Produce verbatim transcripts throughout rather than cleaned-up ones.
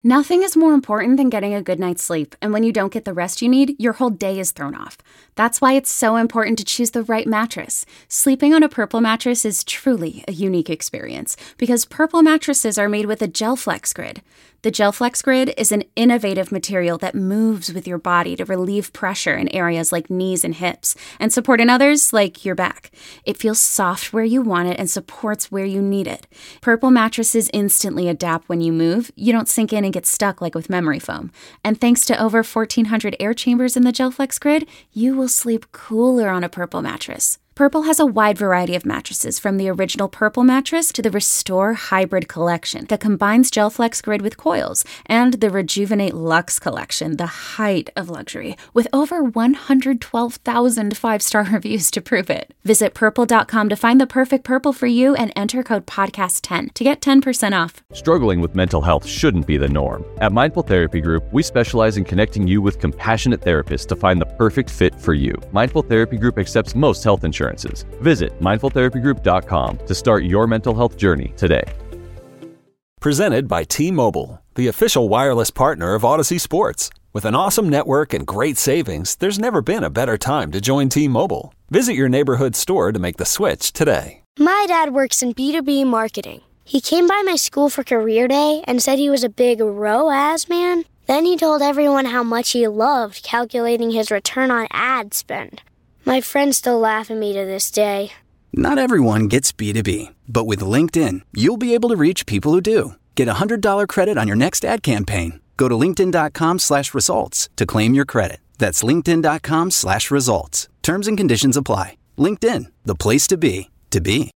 Nothing is more important than getting a good night's sleep, and when you don't get the rest you need, your whole day is thrown off. That's why it's so important to choose the right mattress. Sleeping on a Purple mattress is truly a unique experience, because Purple mattresses are made with a GelFlex Grid. The GelFlex Grid is an innovative material that moves with your body to relieve pressure in areas like knees and hips, and support in others like your back. It feels soft where you want it and supports where you need it. Purple mattresses instantly adapt when you move. You don't sink in and get stuck like with memory foam. And thanks to over fourteen hundred air chambers in the GelFlex Grid, you will sleep cooler on a Purple mattress. Purple has a wide variety of mattresses, from the original Purple mattress to the Restore Hybrid collection that combines GelFlex Grid with coils, and the Rejuvenate Luxe collection, the height of luxury, with over one hundred twelve thousand five-star reviews to prove it. Visit purple dot com to find the perfect Purple for you and enter code podcast ten to get ten percent off. Struggling with mental health shouldn't be the norm. At Mindful Therapy Group, we specialize in connecting you with compassionate therapists to find the perfect fit for you. Mindful Therapy Group accepts most health insurance. Visit mindful therapy group dot com to start your mental health journey today. Presented by T-Mobile, the official wireless partner of Odyssey Sports. With an awesome network and great savings, there's never been a better time to join T-Mobile. Visit your neighborhood store to make the switch today. My dad works in B two B marketing. He came by my school for career day and said he was a big R O A S man. Then he told everyone how much he loved calculating his return on ad spend. My friends still laugh at me to this day. Not everyone gets B two B, but with LinkedIn, you'll be able to reach people who do. Get a one hundred dollars credit on your next ad campaign. Go to linkedin dot com slash results to claim your credit. That's linkedin dot com slash results. Terms and conditions apply. LinkedIn, the place to be, to be.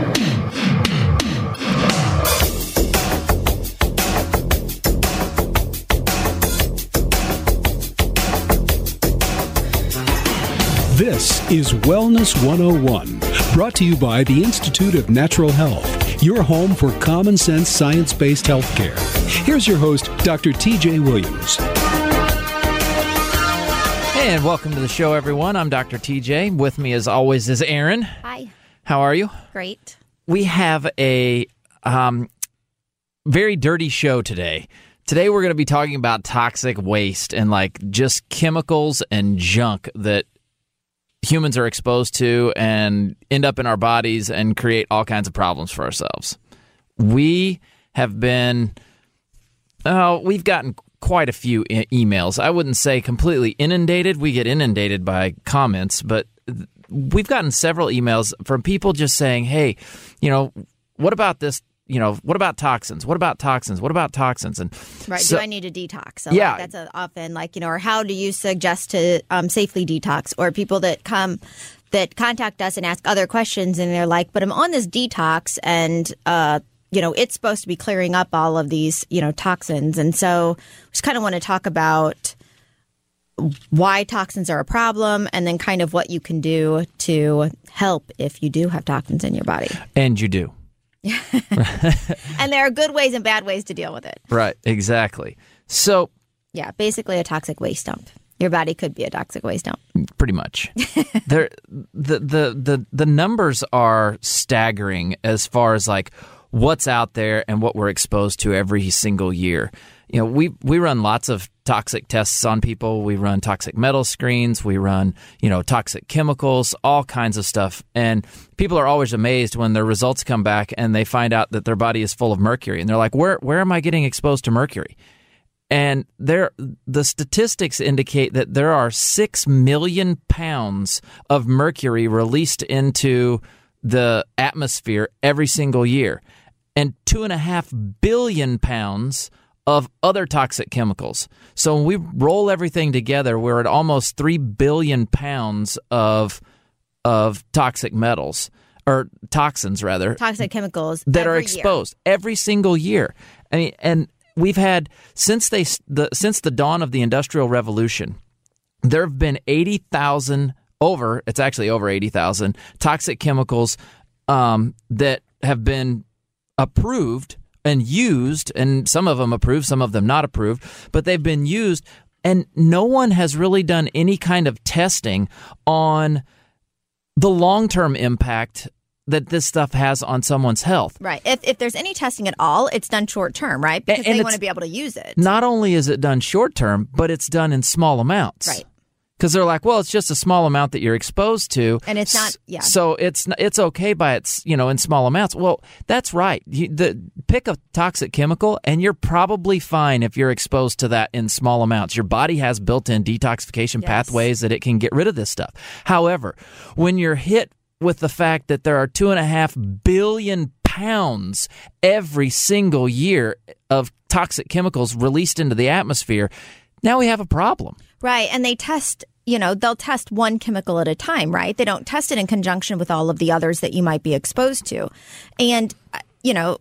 This is Wellness one oh one, brought to you by the Institute of Natural Health, your home for common sense science-based healthcare. Here's your host, Doctor T J Williams. And welcome to the show, everyone. I'm Doctor T J. With me, as always, is Aaron. Hi. How are you? Great. We have a um, very dirty show today. Today we're going to be talking about toxic waste and like just chemicals and junk that humans are exposed to and end up in our bodies and create all kinds of problems for ourselves. We have been, oh, we've gotten quite a few e- emails. I wouldn't say completely inundated. We get inundated by comments, but th- we've gotten several emails from people just saying, hey, you know, what about this? You know, what about toxins? What about toxins? What about toxins? And right. So, do I need a detox? So yeah. Like that's a, often like, you know, or how do you suggest to um, safely detox? Or people that come that contact us and ask other questions and they're like, but I'm on this detox and, uh, you know, it's supposed to be clearing up all of these, you know, toxins. And so we just kind of want to talk about why toxins are a problem and then kind of what you can do to help if you do have toxins in your body. And you do. And there are good ways and bad ways to deal with it. Right, exactly. So, yeah, basically a toxic waste dump. Your body could be a toxic waste dump. Pretty much. there, the, the, the, the numbers are staggering as far as like what's out there and what we're exposed to every single year. You know, we we run lots of toxic tests on people. We run toxic metal screens. We run, you know, toxic chemicals, all kinds of stuff. And people are always amazed when their results come back and they find out that their body is full of mercury. And they're like, where where am I getting exposed to mercury? And there, the statistics indicate that there are six million pounds of mercury released into the atmosphere every single year, and two and a half billion pounds of other toxic chemicals. So when we roll everything together, we're at almost three billion pounds of of toxic metals, or toxins rather. Toxic chemicals that are exposed year. every single year. I mean, and we've had, since they the since the dawn of the Industrial Revolution, there have been eighty thousand, over, it's actually over eighty thousand, toxic chemicals um, that have been approved and used, and some of them approved, some of them not approved, but they've been used, and no one has really done any kind of testing on the long-term impact that this stuff has on someone's health. Right. If if there's any testing at all, it's done short term, right? Because and they want to be able to use it. Not only is it done short term, but it's done in small amounts. Right. Because they're like, well, it's just a small amount that you're exposed to, and it's not. Yeah. So it's it's okay by its you know in small amounts. Well, that's right. You, the pick a toxic chemical, and you're probably fine if you're exposed to that in small amounts. Your body has built-in detoxification yes. pathways that it can get rid of this stuff. However, when you're hit with the fact that there are two and a half billion pounds every single year of toxic chemicals released into the atmosphere, now we have a problem. Right. And they test, you know, they'll test one chemical at a time, right? They don't test it in conjunction with all of the others that you might be exposed to. And, you know,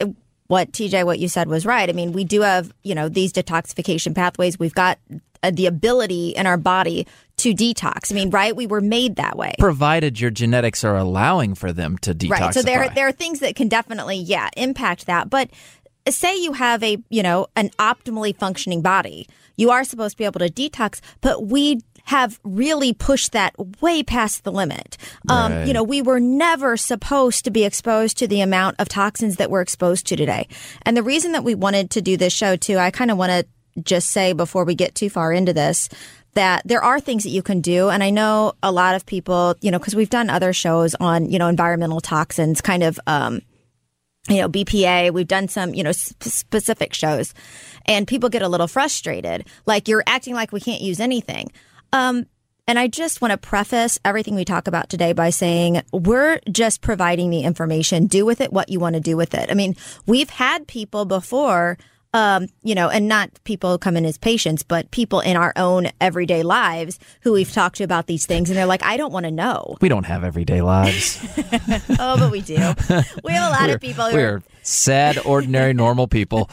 what T J, what you said was right. I mean, we do have, you know, these detoxification pathways. We've got uh, the ability in our body to detox. I mean, right? We were made that way. Provided your genetics are allowing for them to detoxify. Right. So there, there are things that can definitely, yeah, impact that. But say you have a, you know, an optimally functioning body. You are supposed to be able to detox, but we have really pushed that way past the limit. Um, right. You know, we were never supposed to be exposed to the amount of toxins that we're exposed to today. And the reason that we wanted to do this show, too, I kind of want to just say before we get too far into this, that there are things that you can do. And I know a lot of people, you know, because we've done other shows on, you know, environmental toxins, kind of, um, you know, B P A. We've done some, you know, sp- specific shows. And people get a little frustrated, like you're acting like we can't use anything. Um, and I just want to preface everything we talk about today by saying we're just providing the information. Do with it what you want to do with it. I mean, we've had people before, um, you know, and not people come in as patients, but people in our own everyday lives who we've talked to about these things. And they're like, I don't want to know. We don't have everyday lives. Oh, but we do. We have a lot we're, of people who we're are sad, ordinary, normal people.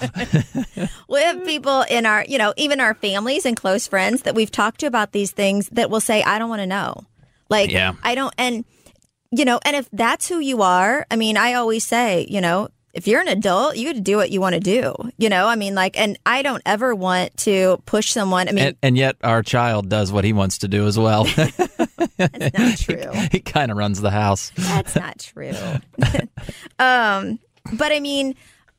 We have people in our, you know, even our families and close friends that we've talked to about these things that will say, I don't want to know. Like, yeah. I don't. And, you know, and if that's who you are, I mean, I always say, you know, if you're an adult, you get to do what you want to do. You know, I mean, like, and I don't ever want to push someone. I mean, and, and yet our child does what he wants to do as well. That's not true. He, he kind of runs the house. That's not true. um, but I mean,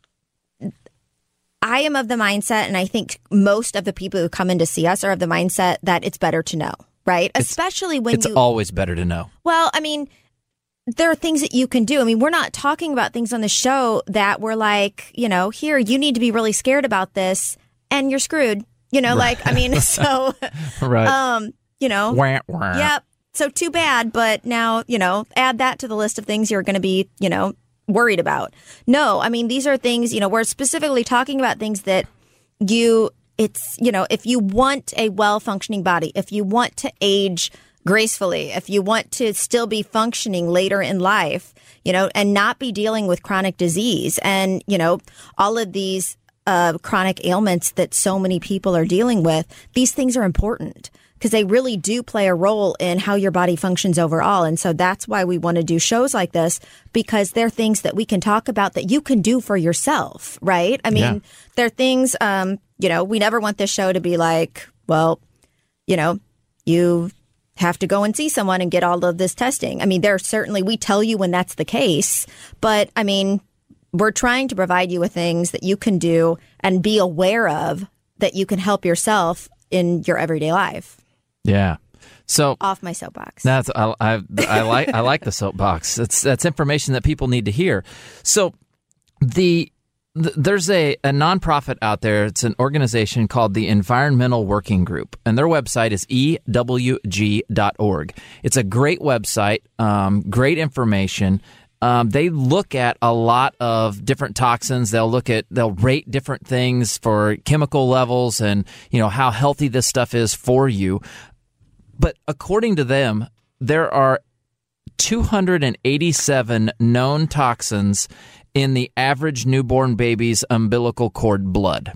I am of the mindset, and I think most of the people who come in to see us are of the mindset that it's better to know, right? It's, Especially when it's you. It's always better to know. Well, I mean, there are things that you can do. I mean, we're not talking about things on the show that we're like, you know, here, you need to be really scared about this and you're screwed. You know, right. like, I mean, so, right. um, you know, wah, wah. Yep. So too bad. But now, you know, add that to the list of things you're going to be, you know, worried about. No, I mean, these are things, you know, we're specifically talking about things that you, it's, you know, if you want a well-functioning body, if you want to age gracefully, if you want to still be functioning later in life, you know, and not be dealing with chronic disease and, you know, all of these uh, chronic ailments that so many people are dealing with, these things are important because they really do play a role in how your body functions overall. And so that's why we want to do shows like this, because they're things that we can talk about that you can do for yourself, right? I mean, yeah. They're things, um, you know, we never want this show to be like, well, you know, you have to go and see someone and get all of this testing. I mean, there certainly, we tell you when that's the case, but I mean, we're trying to provide you with things that you can do and be aware of that you can help yourself in your everyday life. Yeah. So off my soapbox. That's I, I, I like I like the soapbox. It's that's information that people need to hear. So the There's a, a nonprofit out there. It's an organization called the Environmental Working Group, and their website is E W G dot org. It's a great website, um, great information. Um, they look at a lot of different toxins. They'll look at, they'll rate different things for chemical levels and, you know, how healthy this stuff is for you. But according to them, there are two hundred eighty-seven known toxins in the average newborn baby's umbilical cord blood.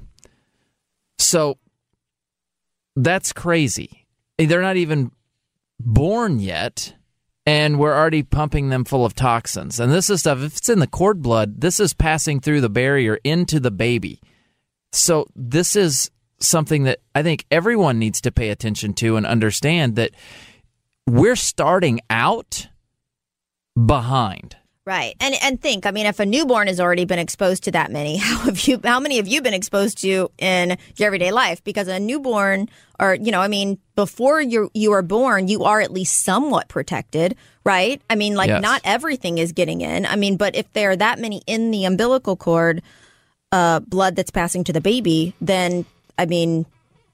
So that's crazy. They're not even born yet, and we're already pumping them full of toxins. And this is stuff, if it's in the cord blood, this is passing through the barrier into the baby. So this is something that I think everyone needs to pay attention to and understand that we're starting out behind. Right. And and think, I mean, if a newborn has already been exposed to that many, how have you how many have you been exposed to in your everyday life? Because a newborn, or, you know, I mean, before you you are born, you are at least somewhat protected, right? I mean, like, yes. not everything is getting in. I mean, but if there are that many in the umbilical cord, uh, blood that's passing to the baby, then, I mean,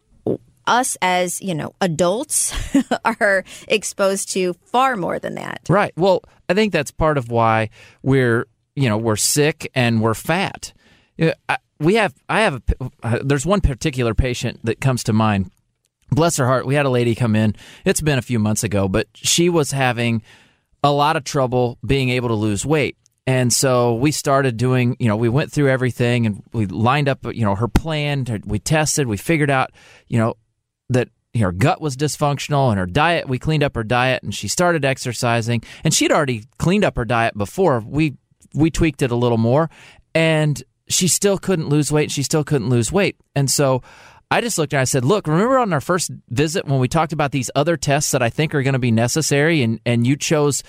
us as, you know, adults are exposed to far more than that. Right. Well, I think that's part of why we're, you know, we're sick and we're fat. I, we have, I have, a, uh, there's one particular patient that comes to mind. Bless her heart. We had a lady come in. It's been a few months ago, but she was having a lot of trouble being able to lose weight. And so we started doing, you know, we went through everything and we lined up, you know, her plan. We tested, we figured out, you know, that her gut was dysfunctional and her diet, we cleaned up her diet and she started exercising, and she'd already cleaned up her diet before. We we tweaked it a little more, and she still couldn't lose weight. She still couldn't lose weight. And so I just looked at her and I said, look, remember on our first visit when we talked about these other tests that I think are going to be necessary, and, and you chose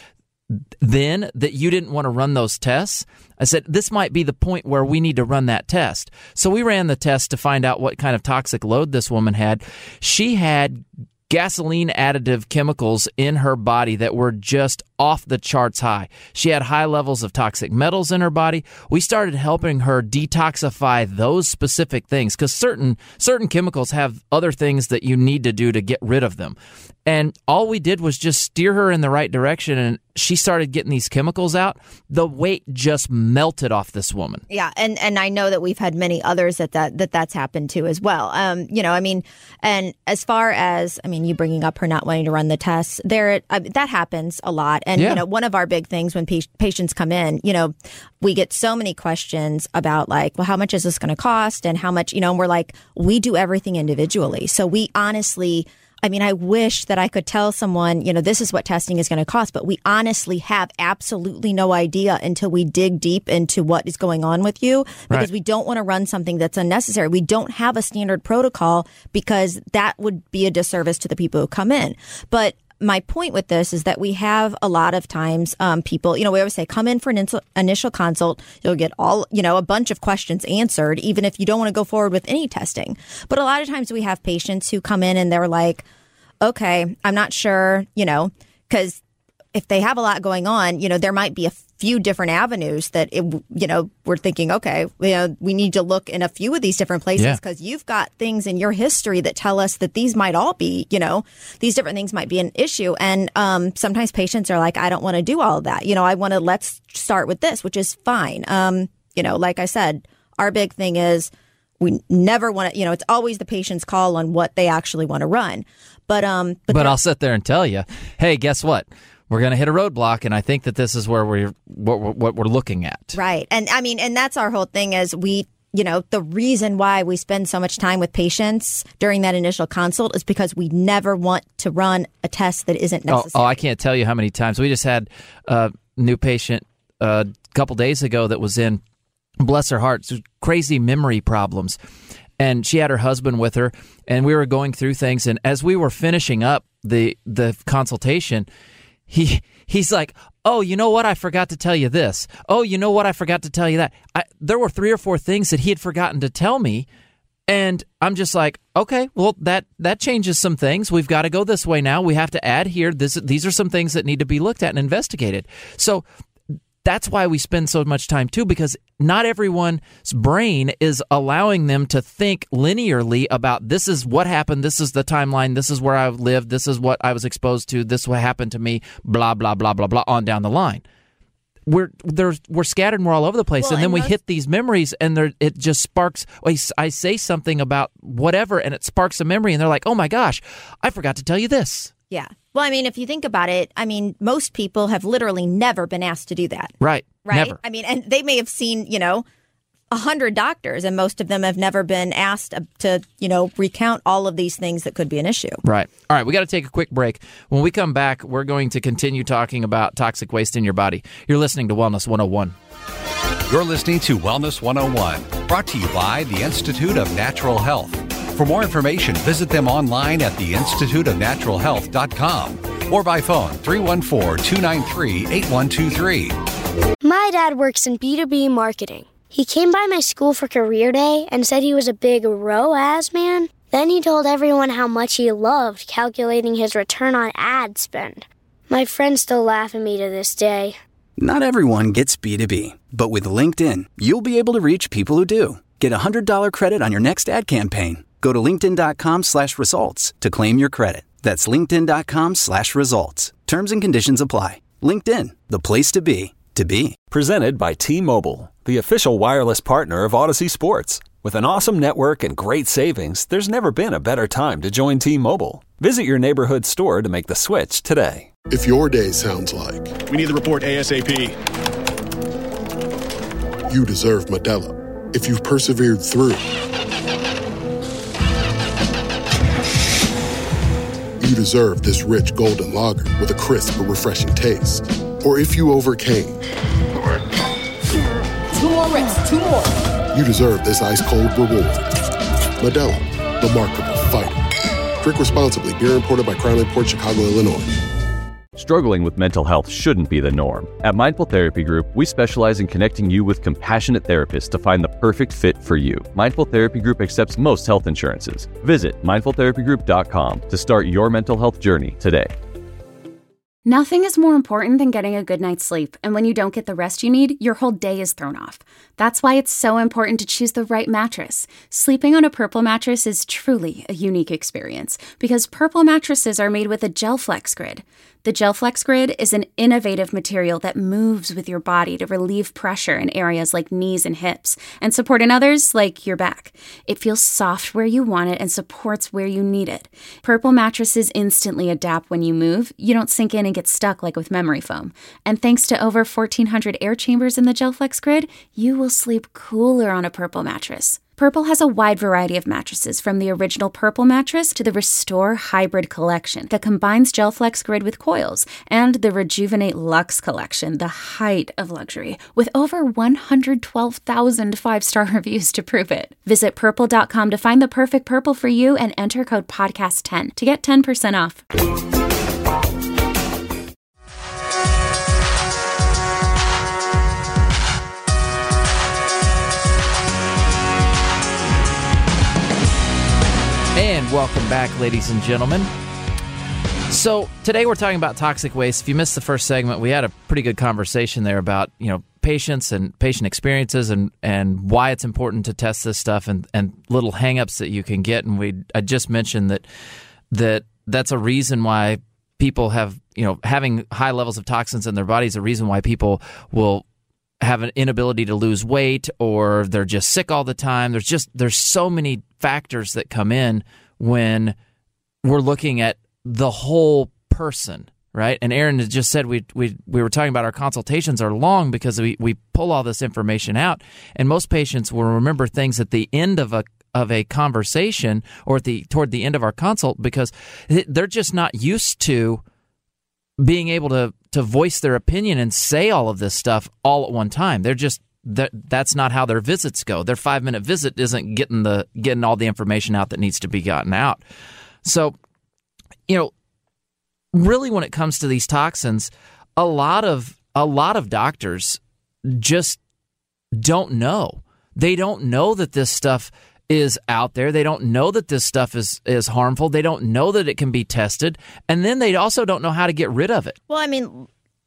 then that you didn't want to run those tests? I said, this might be the point where we need to run that test. So we ran the test to find out what kind of toxic load this woman had. She had gasoline additive chemicals in her body that were just off the charts high. She had high levels of toxic metals in her body. We started helping her detoxify those specific things, because certain certain chemicals have other things that you need to do to get rid of them. And all we did was just steer her in the right direction, and she started getting these chemicals out. The weight just melted off this woman. Yeah, and, and I know that we've had many others that, that, that that's happened to as well. Um, you know, I mean, and as far as, I mean, you bringing up her not wanting to run the tests, there uh, that happens a lot. And, yeah. you know, one of our big things when pa- patients come in, you know, we get so many questions about, like, well, how much is this going to cost, and how much, you know, and we're like, we do everything individually. So we honestly... I mean, I wish that I could tell someone, you know, this is what testing is going to cost, but we honestly have absolutely no idea until we dig deep into what is going on with you, because right. we don't want to run something that's unnecessary. We don't have a standard protocol, because that would be a disservice to the people who come in. But my point with this is that we have a lot of times um, people, you know, we always say, come in for an in- initial consult. You'll get all, you know, a bunch of questions answered, even if you don't want to go forward with any testing. But a lot of times we have patients who come in and they're like, okay, I'm not sure, you know, because if they have a lot going on, you know, there might be a few different avenues that, it, you know, we're thinking, okay, you know, we need to look in a few of these different places, because yeah. you've got things in your history that tell us that these might all be, you know, these different things might be an issue. And um, sometimes patients are like, I don't want to do all of that. You know, I want to, let's start with this, which is fine. Um, you know, like I said, our big thing is we never want to, you know, it's always the patient's call on what they actually want to run. But, um, but, but I'll sit there and tell you, hey, guess what? We're going to hit a roadblock, and I think that this is where we're what, we're what we're looking at. Right. And I mean, and that's our whole thing is we, you know, the reason why we spend so much time with patients during that initial consult is because we never want to run a test that isn't necessary. Oh, oh I can't tell you how many times. We just had a new patient a couple days ago that was in, bless her heart, crazy memory problems. And she had her husband with her, and we were going through things. And as we were finishing up the the consultation, he he's like, oh, you know what? I forgot to tell you this. Oh, you know what? I forgot to tell you that. I, there were three or four things that he had forgotten to tell me. And I'm just like, okay, well, that, that changes some things. We've got to go this way now. We have to add here. This, these are some things that need to be looked at and investigated. So that's why we spend so much time, too, because not everyone's brain is allowing them to think linearly about this is what happened, this is the timeline, this is where I lived, this is what I was exposed to, this is what happened to me, blah, blah, blah, blah, blah, on down the line. We're there's, we're scattered and we're all over the place, well, and then and we most- hit these memories, and it just sparks. I say something about whatever, and it sparks a memory, and they're like, oh, my gosh, I forgot to tell you this. Yeah. Well, I mean, if you think about it, I mean, most people have literally never been asked to do that. Right. Right. Never. I mean, and they may have seen, you know, a hundred doctors, and most of them have never been asked to, you know, recount all of these things that could be an issue. Right. All right. We got to take a quick break. When we come back, we're going to continue talking about toxic waste in your body. You're listening to Wellness one oh one. You're listening to Wellness one oh one, brought to you by the Institute of Natural Health. For more information, visit them online at the institute of natural health dot com or by phone three one four, two nine three, eight one two three. My dad works in B two B marketing. He came by my school for career day and said he was a big R O A S man. Then he told everyone how much he loved calculating his return on ad spend. My friends still laugh at me to this day. Not everyone gets B two B, but with LinkedIn, you'll be able to reach people who do. Get a one hundred dollars credit on your next ad campaign. Go to linkedin.com slash results to claim your credit. That's linkedin.com slash results. Terms and conditions apply. LinkedIn, the place to be, to be. Presented by T-Mobile, the official wireless partner of Odyssey Sports. With an awesome network and great savings, there's never been a better time to join T-Mobile. Visit your neighborhood store to make the switch today. If your day sounds like, we need the report ASAP, you deserve Modelo. If you've persevered through, you deserve this rich golden lager with a crisp but refreshing taste. Or if you overcame, two more reps, two more. You deserve this ice-cold reward. Modelo, the mark of a fighter. Drink responsibly. Beer imported by Crown Imports, Chicago, Illinois. Struggling with mental health shouldn't be the norm. At Mindful Therapy Group, we specialize in connecting you with compassionate therapists to find the perfect fit for you. Mindful Therapy Group accepts most health insurances. Visit mindful therapy group dot com to start your mental health journey today. Nothing is more important than getting a good night's sleep, and when you don't get the rest you need, your whole day is thrown off. That's why it's so important to choose the right mattress. Sleeping on a Purple mattress is truly a unique experience because Purple mattresses are made with a GelFlex grid. The GelFlex grid is an innovative material that moves with your body to relieve pressure in areas like knees and hips and support in others like your back. It feels soft where you want it and supports where you need it. Purple mattresses instantly adapt when you move. You don't sink in and get stuck like with memory foam. And thanks to over fourteen hundred air chambers in the GelFlex grid, you will sleep cooler on a Purple mattress. Purple has a wide variety of mattresses, from the original Purple mattress to the Restore Hybrid collection that combines GelFlex grid with coils, and the Rejuvenate Luxe collection, the height of luxury, with over one hundred twelve thousand five-star reviews to prove it. Visit purple dot com to find the perfect Purple for you and enter code podcast ten to get ten percent off. And welcome back, ladies and gentlemen. So today we're talking about toxic waste. If you missed the first segment, we had a pretty good conversation there about, you know, patients and patient experiences and, and why it's important to test this stuff and, and little hangups that you can get. And we I just mentioned that that that's a reason why people have, you know, having high levels of toxins in their bodies, a reason why people will have an inability to lose weight, or they're just sick all the time. There's just there's so many factors that come in when we're looking at the whole person, right? And Aaron has just said we we we were talking about our consultations are long because we, we pull all this information out, and most patients will remember things at the end of a of a conversation or at the toward the end of our consult because they're just not used to being able to to voice their opinion and say all of this stuff all at one time. They're just that that's not how their visits go. Their five-minute visit isn't getting the getting all the information out that needs to be gotten out. So, you know, really when it comes to these toxins, a lot of a lot of doctors just don't know. They don't know that this stuff is out there. They don't know that this stuff is, is harmful. They don't know that it can be tested. And then they also don't know how to get rid of it. Well, I mean,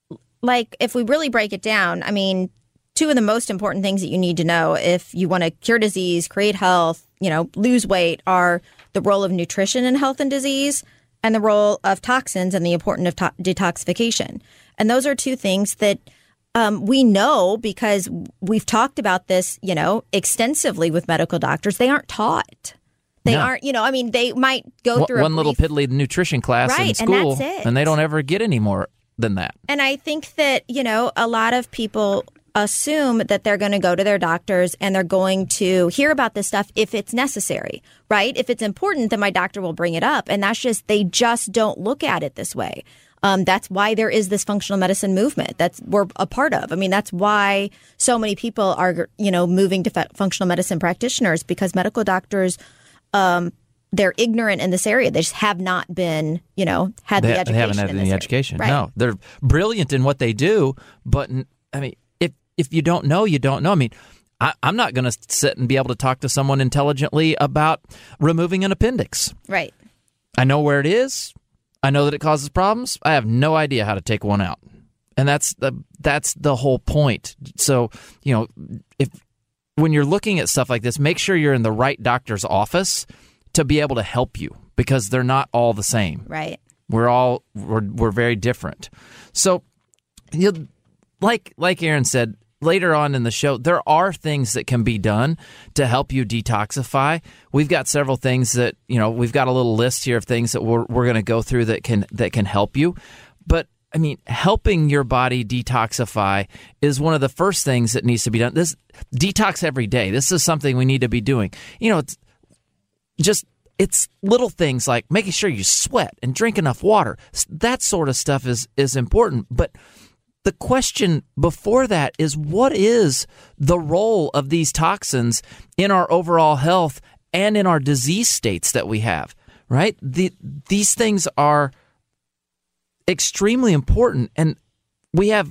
like, if we really break it down, I mean, two of the most important things that you need to know if you want to cure disease, create health, you know, lose weight are the role of nutrition in health and disease and the role of toxins and the importance of to- detoxification. And those are two things that Um, we know because we've talked about this, you know, extensively with medical doctors. They aren't taught. They no. aren't, you know, I mean, they might go one, through a one brief, little piddly nutrition class right, in school, and, that's it. and they don't ever get any more than that. And I think that, you know, a lot of people assume that they're going to go to their doctors and they're going to hear about this stuff if it's necessary, right? If it's important, then my doctor will bring it up. And that's just, they just don't look at it this way. Um, that's why there is this functional medicine movement that's we're a part of. I mean, that's why so many people are, you know, moving to f- functional medicine practitioners because medical doctors, um, they're ignorant in this area. They just have not been, you know, had they, the education. They haven't had in any this education. Right. No, they're brilliant in what they do. But I mean, if if you don't know, you don't know. I mean, I, I'm not going to sit and be able to talk to someone intelligently about removing an appendix. Right. I know where it is. I know that it causes problems. I have no idea how to take one out. And that's the that's the whole point. So, you know, if when you're looking at stuff like this, make sure you're in the right doctor's office to be able to help you, because they're not all the same. Right. We're all we're we're very different. So, you know, like like Aaron said later on in the show, there are things that can be done to help you detoxify. We've got several things that, you know, we've got a little list here of things that we're we're going to go through that can that can help you. But I mean, helping your body detoxify is one of the first things that needs to be done. This detox every day. This is something we need to be doing. You know, it's just it's little things like making sure you sweat and drink enough water. That sort of stuff is is important. But the question before that is, what is the role of these toxins in our overall health and in our disease states that we have, right? The, these things are extremely important, and we have,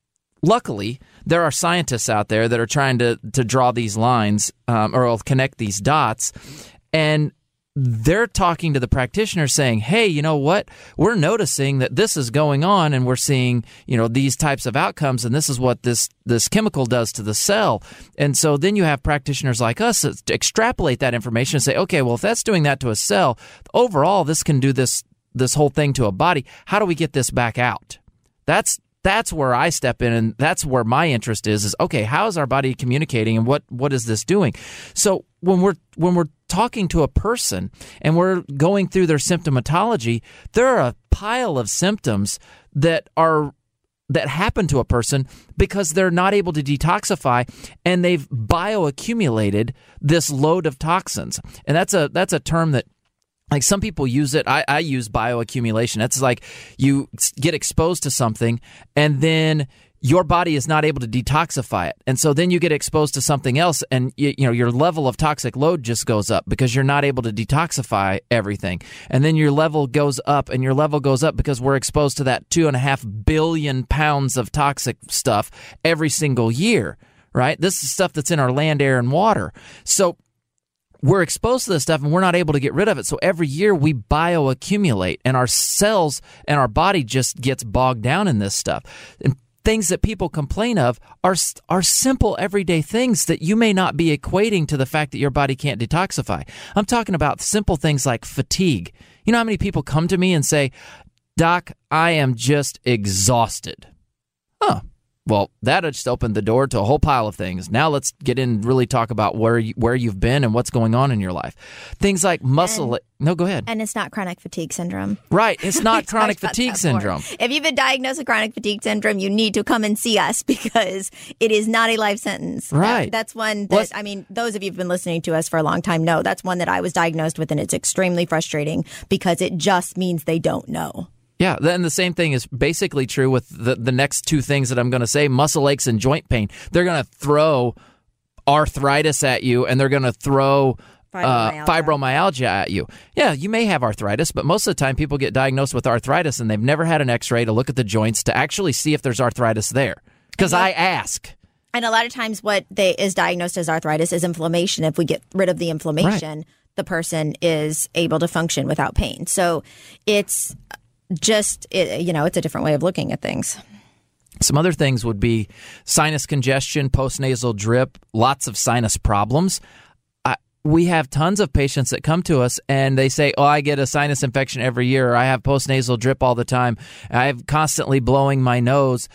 luckily, there are scientists out there that are trying to, to draw these lines um, or connect these dots, and they're talking to the practitioners saying, hey, you know what? We're noticing that this is going on, and we're seeing, you know, these types of outcomes, and this is what this this chemical does to the cell. And so then you have practitioners like us that extrapolate that information and say, okay, well, if that's doing that to a cell, overall, this can do this this whole thing to a body. How do we get this back out? That's that's where I step in, and that's where my interest is, is okay, how is our body communicating, and what what is this doing? So when we're when we're talking to a person and we're going through their symptomatology, there are a pile of symptoms that are that happen to a person because they're not able to detoxify, and they've bioaccumulated this load of toxins. And that's a that's a term that, like, some people use it. I, I use bioaccumulation. That's like you get exposed to something, and then your body is not able to detoxify it. And so then you get exposed to something else, and you, you know your level of toxic load just goes up because you're not able to detoxify everything. And then your level goes up, and your level goes up because we're exposed to that two and a half billion pounds of toxic stuff every single year, right? This is stuff that's in our land, air, and water. So we're exposed to this stuff, and we're not able to get rid of it. So every year we bioaccumulate, and our cells and our body just gets bogged down in this stuff. And things that people complain of are are simple everyday things that you may not be equating to the fact that your body can't detoxify. I'm talking about simple things like fatigue. You know how many people come to me and say, Doc, I am just exhausted. Huh. Well, that just opened the door to a whole pile of things. Now let's get in and really talk about where you, where you've been and what's going on in your life. Things like muscle... And, no, go ahead. And it's not chronic fatigue syndrome. Right. It's not chronic fatigue syndrome. If you've been diagnosed with chronic fatigue syndrome, you need to come and see us because it is not a life sentence. Right. That, that's one that, What's, I mean, those of you who've been listening to us for a long time know that's one that I was diagnosed with, and it's extremely frustrating because it just means they don't know. Yeah, then the same thing is basically true with the, the next two things that I'm going to say, muscle aches and joint pain. They're going to throw arthritis at you, and they're going to throw fibromyalgia. Uh, fibromyalgia at you. Yeah, you may have arthritis, but most of the time people get diagnosed with arthritis, and they've never had an x-ray to look at the joints to actually see if there's arthritis there. Because I ask. And a lot of times what they is diagnosed as arthritis is inflammation. If we get rid of the inflammation, right, the person is able to function without pain. So it's... Just, it, you know, it's a different way of looking at things. Some other things would be sinus congestion, postnasal drip, lots of sinus problems. I, we have tons of patients that come to us and they say, oh, I get a sinus infection every year, or I have postnasal drip all the time. I'm constantly blowing my nose.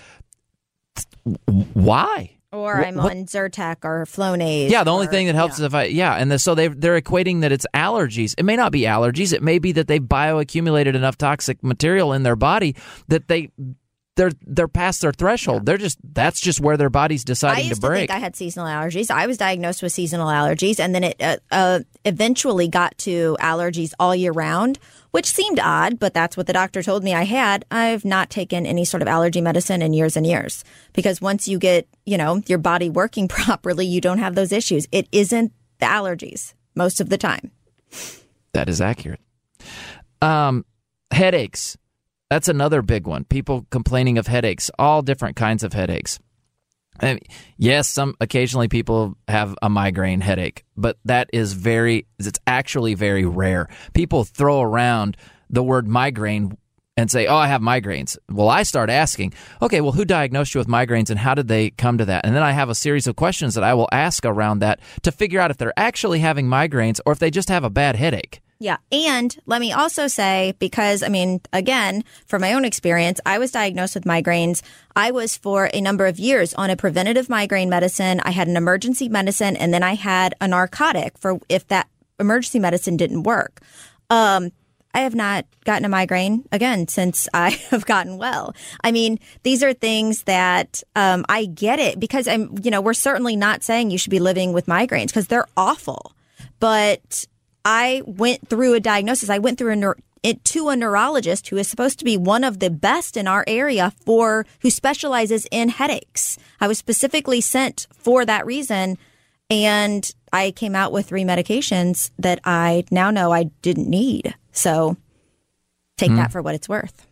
Why? Or what, I'm what? on Zyrtec or Flonase. Yeah, the only or, thing that helps yeah. is if I, yeah, and the, so they they're equating that it's allergies. It may not be allergies. It may be that they've bioaccumulated enough toxic material in their body that they they're they're past their threshold. Yeah. They're just that's just where their body's deciding I used to break. To think I had seasonal allergies. I was diagnosed with seasonal allergies, and then it uh, uh, eventually got to allergies all year round, which seemed odd, but that's what the doctor told me I had. I've not taken any sort of allergy medicine in years and years because once you get, you know, your body working properly, you don't have those issues. It isn't the allergies most of the time. That is accurate. Um, headaches. That's another big one. People complaining of headaches, all different kinds of headaches. I mean, yes, some occasionally people have a migraine headache, but that is very, it's actually very rare. People throw around the word migraine and say, oh, I have migraines. Well, I start asking, okay, well, who diagnosed you with migraines and how did they come to that? And then I have a series of questions that I will ask around that to figure out if they're actually having migraines or if they just have a bad headache. Yeah. And let me also say, because, I mean, again, from my own experience, I was diagnosed with migraines. I was for a number of years on a preventative migraine medicine. I had an emergency medicine, and then I had a narcotic for if that emergency medicine didn't work. Um, I have not gotten a migraine again since I have gotten well. I mean, these are things that um, I get it because I'm, you know, we're certainly not saying you should be living with migraines because they're awful. But I went through a diagnosis. I went through a neur- it to a neurologist who is supposed to be one of the best in our area for who specializes in headaches. I was specifically sent for that reason, and I came out with three medications that I now know I didn't need. So take mm. that for what it's worth.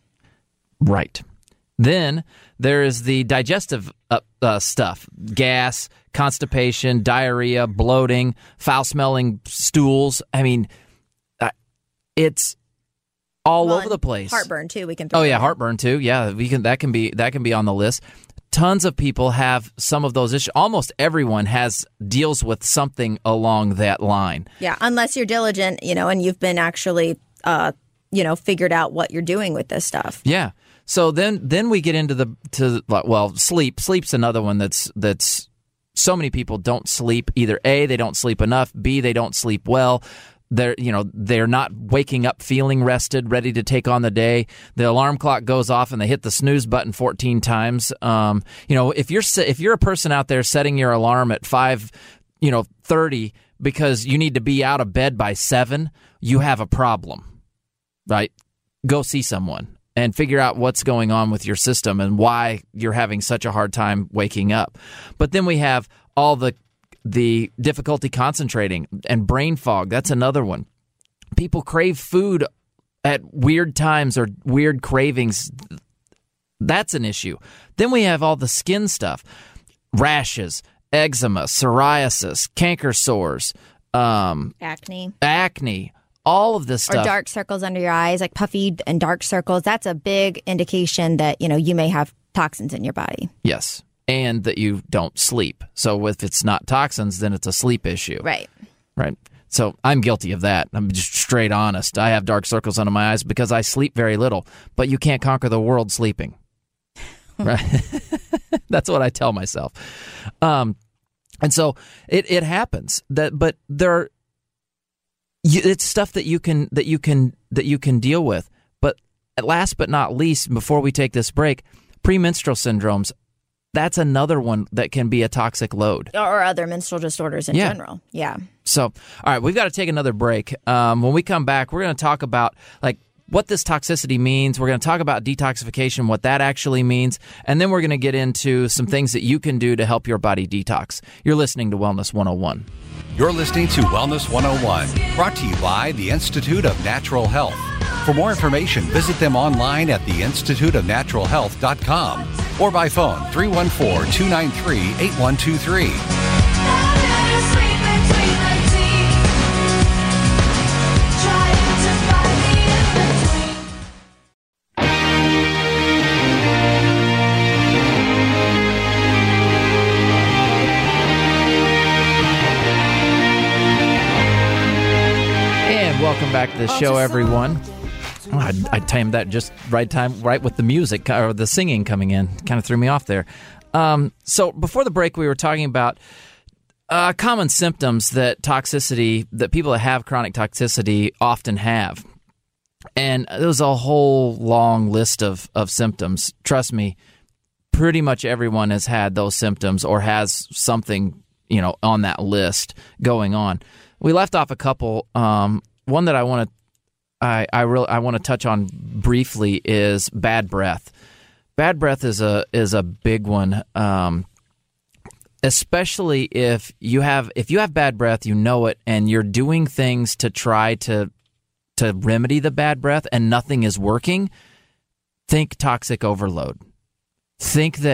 Right. Then there is the digestive uh, uh, stuff, gas, constipation, diarrhea, bloating, foul-smelling stools. I mean, uh, it's all well, over the place. Heartburn, too. We can. Throw oh, yeah, in. heartburn, too. Yeah, we can. That can be that can be on the list. Tons of people have some of those issues. Almost everyone has deals with something along that line. Yeah, unless you're diligent, you know, and you've been actually, uh, you know, figured out what you're doing with this stuff. Yeah. So then, then we get into the to well, sleep. Sleep's another one that's that's so many people don't sleep. Either A, they don't sleep enough. B, they don't sleep well. They're you know they're not waking up feeling rested, ready to take on the day. The alarm clock goes off and they hit the snooze button fourteen times. Um, you know, if you're if you're a person out there setting your alarm at five, you know, thirty because you need to be out of bed by seven, you have a problem, right? Go see someone and figure out what's going on with your system and why you're having such a hard time waking up. But then we have all the the difficulty concentrating and brain fog. That's another one. People crave food at weird times or weird cravings. That's an issue. Then we have all the skin stuff. Rashes, eczema, psoriasis, canker sores, um, acne, acne. All of this stuff. Or dark circles under your eyes, like puffy and dark circles. That's a big indication that, you know, you may have toxins in your body. Yes. And that you don't sleep. So if it's not toxins, then it's a sleep issue. Right. Right. So I'm guilty of that. I'm just straight honest. I have dark circles under my eyes because I sleep very little. But you can't conquer the world sleeping. Right. That's what I tell myself. Um, and so it, it happens. That, but there are You, it's stuff that you can that you can that you can deal with. But last but not least, before we take this break, premenstrual syndromes. That's another one that can be a toxic load, or other menstrual disorders in yeah. general. Yeah. So, all right, we've got to take another break. Um, when we come back, we're going to talk about like what this toxicity means. We're going to talk about detoxification, what that actually means, and then we're going to get into some things that you can do to help your body detox. You're listening to Wellness one oh one. You're listening to Wellness one oh one, brought to you by the Institute of Natural Health. For more information, visit them online at the institute of natural health dot com or by phone three one four, two nine three, eight one two three. Welcome back to the show, everyone. Oh, I, I timed that just right time, right with the music or the singing coming in. Kind of threw me off there. Um, so before the break, we were talking about uh, common symptoms that toxicity, that people that have chronic toxicity often have. And there was a whole long list of, of symptoms. Trust me, pretty much everyone has had those symptoms or has something, you know, on that list going on. We left off a couple. Um, one that I want to I I really I want to touch on briefly is bad breath. Bad breath is a is a big one, um, especially if you have if you have bad breath, you know it, and you're doing things to try to to remedy the bad breath, and nothing is working. Think toxic overload. Think that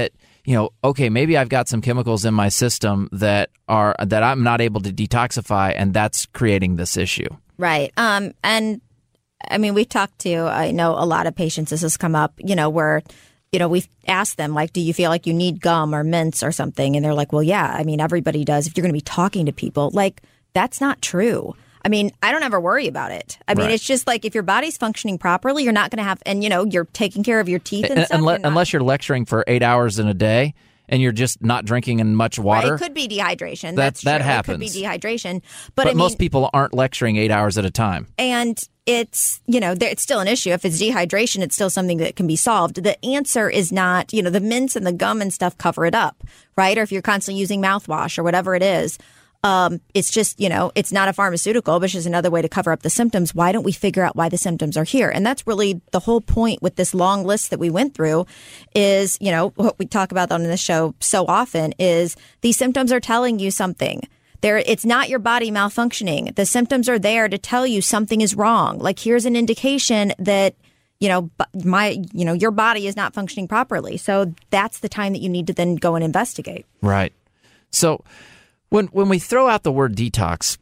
you know, okay, maybe I've got some chemicals in my system that are that I'm not able to detoxify, and that's creating this issue. Right. Um, and I mean, we've talked to, I know a lot of patients, this has come up, you know, where, you know, we've asked them, like, do you feel like you need gum or mints or something? And they're like, well, yeah, I mean, everybody does. If you're going to be talking to people, like, that's not true. I mean, I don't ever worry about it. I mean, Right. it's just like if your body's functioning properly, you're not going to have, and, you know, you're taking care of your teeth and, And, stuff. unless, you're not- unless you're lecturing for eight hours in a day and you're just not drinking in much water. Right, it could be dehydration. That- That's that true. happens. It could be dehydration. But, But I mean, most people aren't lecturing eight hours at a time. And it's, you know, there, it's still an issue. If it's dehydration, it's still something that can be solved. The answer is not, you know, the mints and the gum and stuff cover it up, right? Or if you're constantly using mouthwash or whatever it is, um, it's just, you know, it's not a pharmaceutical, but it's just another way to cover up the symptoms. Why don't we figure out why the symptoms are here? And that's really the whole point with this long list that we went through is, you know, what we talk about on this show so often is these symptoms are telling you something. There, it's not your body malfunctioning. The symptoms are there to tell you something is wrong. Like, here's an indication that, you know, my, you know, your body is not functioning properly. So that's the time that you need to then go and investigate. Right. So when when we throw out the word detox,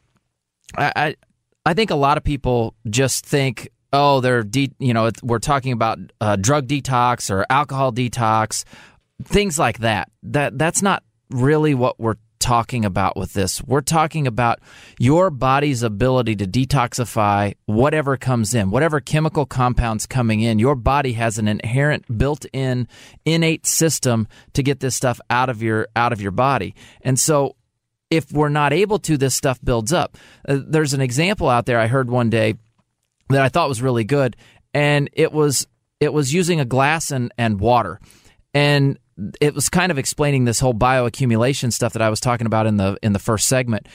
I I, I think a lot of people just think, oh, they're de- you know, it's, we're talking about uh, drug detox or alcohol detox, things like that. That that's not really what we're talking about with this. We're talking about your body's ability to detoxify whatever comes in, whatever chemical compounds coming in. Your body has an inherent built-in innate system to get this stuff out of your out of your body. And so if we're not able to, this stuff builds up. Uh, there's an example out there I heard one day that I thought was really good, and it was it was using a glass and, and water. And it was kind of explaining this whole bioaccumulation stuff that I was talking about in the in the first segment.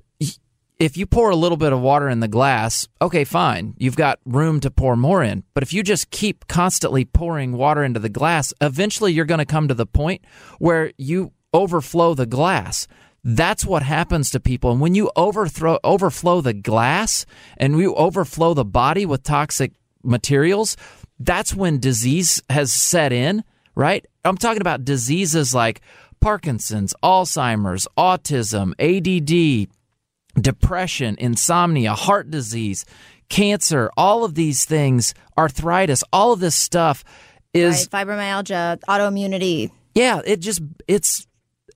If you pour a little bit of water in the glass, okay, fine. You've got room to pour more in. But if you just keep constantly pouring water into the glass, eventually you're going to come to the point where you overflow the glass. That's what happens to people. And when you overthrow, overflow the glass and you overflow the body with toxic materials, that's when disease has set in, right? I'm talking about diseases like Parkinson's, Alzheimer's, autism, A D D, depression, insomnia, heart disease, cancer, all of these things, arthritis, all of this stuff is... Right, fibromyalgia, autoimmunity. Yeah, it just, it's...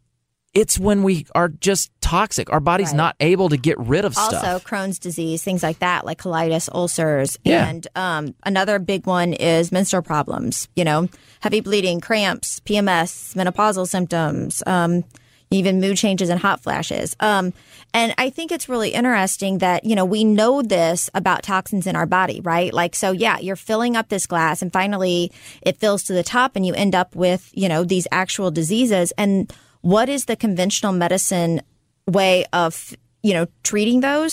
It's when we are just toxic. Our body's Right. not able to get rid of Also, stuff. Crohn's disease, things like that, like colitis, ulcers. Yeah. And um, another big one is menstrual problems, you know, heavy bleeding, cramps, P M S, menopausal symptoms, um, even mood changes and hot flashes. Um, and I think it's really interesting that, you know, we know this about toxins in our body, right? Like, so yeah, you're filling up this glass and finally it fills to the top and you end up with, you know, these actual diseases. And what is the conventional medicine way of, you know, treating those?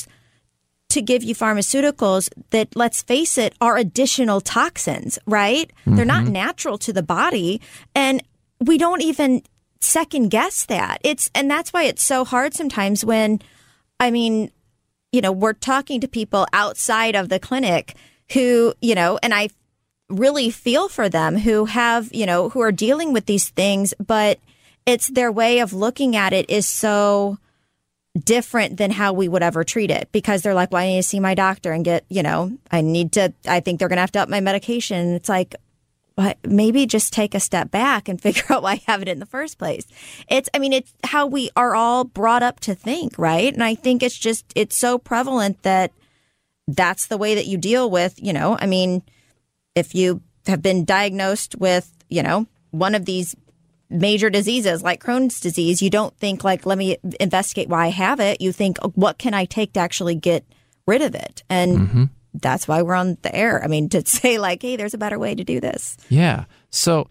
To give you pharmaceuticals that, let's face it, are additional toxins, right? Mm-hmm. They're not natural to the body. And we don't even second guess that. It's, and that's why it's so hard sometimes when, I mean, you know, we're talking to people outside of the clinic who, you know, and I really feel for them who have, you know, who are dealing with these things, but it's their way of looking at it is so different than how we would ever treat it, because they're like, well, I need to see my doctor and get, you know, I need to, I think they're going to have to up my medication. It's like, well, maybe just take a step back and figure out why I have it in the first place. It's, I mean, it's how we are all brought up to think, right? And I think it's just, it's so prevalent that that's the way that you deal with, you know, I mean, if you have been diagnosed with, you know, one of these major diseases like Crohn's disease, you don't think like, let me investigate why I have it. You think, what can I take to actually get rid of it? And mm-hmm. that's why we're on the air. I mean, to say like, hey, there's a better way to do this. Yeah. So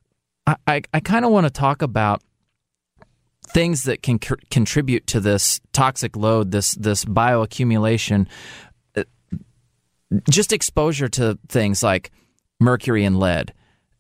I, I, I kind of want to talk about things that can c- contribute to this toxic load, this this bioaccumulation, uh, just exposure to things like mercury and lead.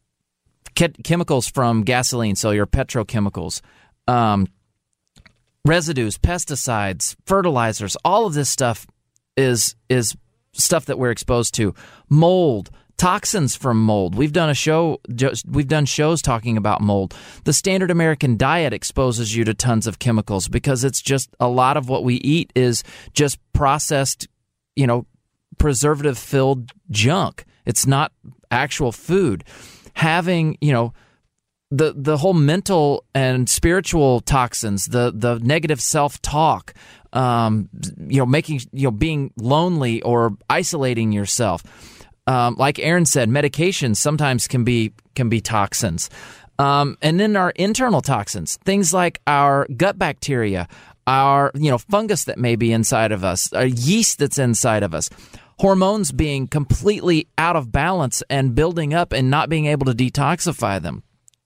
Chemicals from gasoline, so your petrochemicals, um, residues, pesticides, fertilizers, all of this stuff is is stuff that we're exposed to. Mold, Toxins from mold. We've done a show. Just, we've done shows talking about mold. The standard American diet exposes you to tons of chemicals because it's just a lot of what we eat is just processed, you know, preservative-filled junk. It's not actual food. Having, you know, the the whole mental and spiritual toxins, the the negative self-talk, um, you know, making you know being lonely or isolating yourself. Um, like Aaron said, medications sometimes can be can be toxins. Um, and then our internal toxins, things like our gut bacteria, our you know fungus that may be inside of us, a yeast that's inside of us, hormones being completely out of balance and building up and not being able to detoxify them.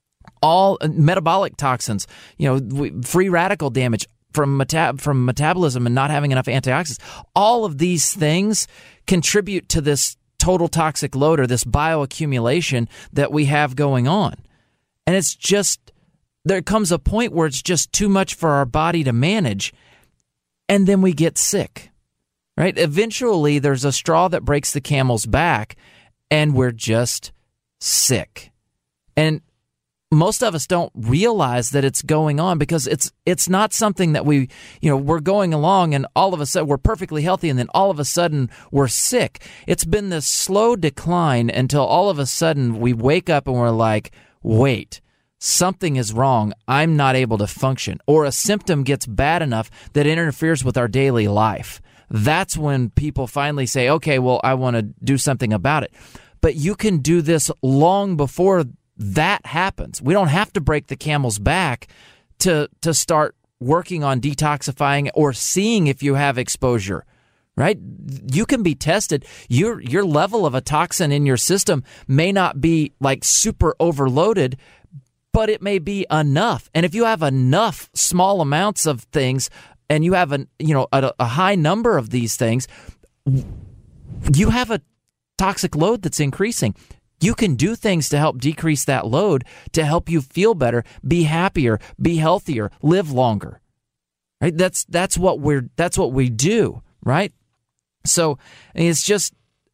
All metabolic toxins, you know, free radical damage from meta- from metabolism and not having enough antioxidants. All of these things contribute to this total toxic load or this bioaccumulation that we have going on. And it's just, there comes a point where it's just too much for our body to manage, and then we get sick, right? Eventually, there's a straw that breaks the camel's back, and we're just sick. And most of us don't realize that it's going on because it's it's not something that we, you know, we're going along and all of a sudden we're perfectly healthy and then all of a sudden we're sick. It's been this slow decline until all of a sudden we wake up and we're like, wait, something is wrong. I'm not able to function. Or a symptom gets bad enough that it interferes with our daily life. That's when people finally say, okay, well, I want to do something about it. But you can do this long before that happens. We don't have to break the camel's back to to start working on detoxifying or seeing if you have exposure, right? You can be tested. Your your level of a toxin in your system may not be like super overloaded, but it may be enough. And if you have enough small amounts of things and you have a, you know, a, a high number of these things, you have a toxic load that's increasing. You can do things to help decrease that load, to help you feel better, be happier, be healthier, live longer. Right? That's that's what we're that's what we do, right? So it's just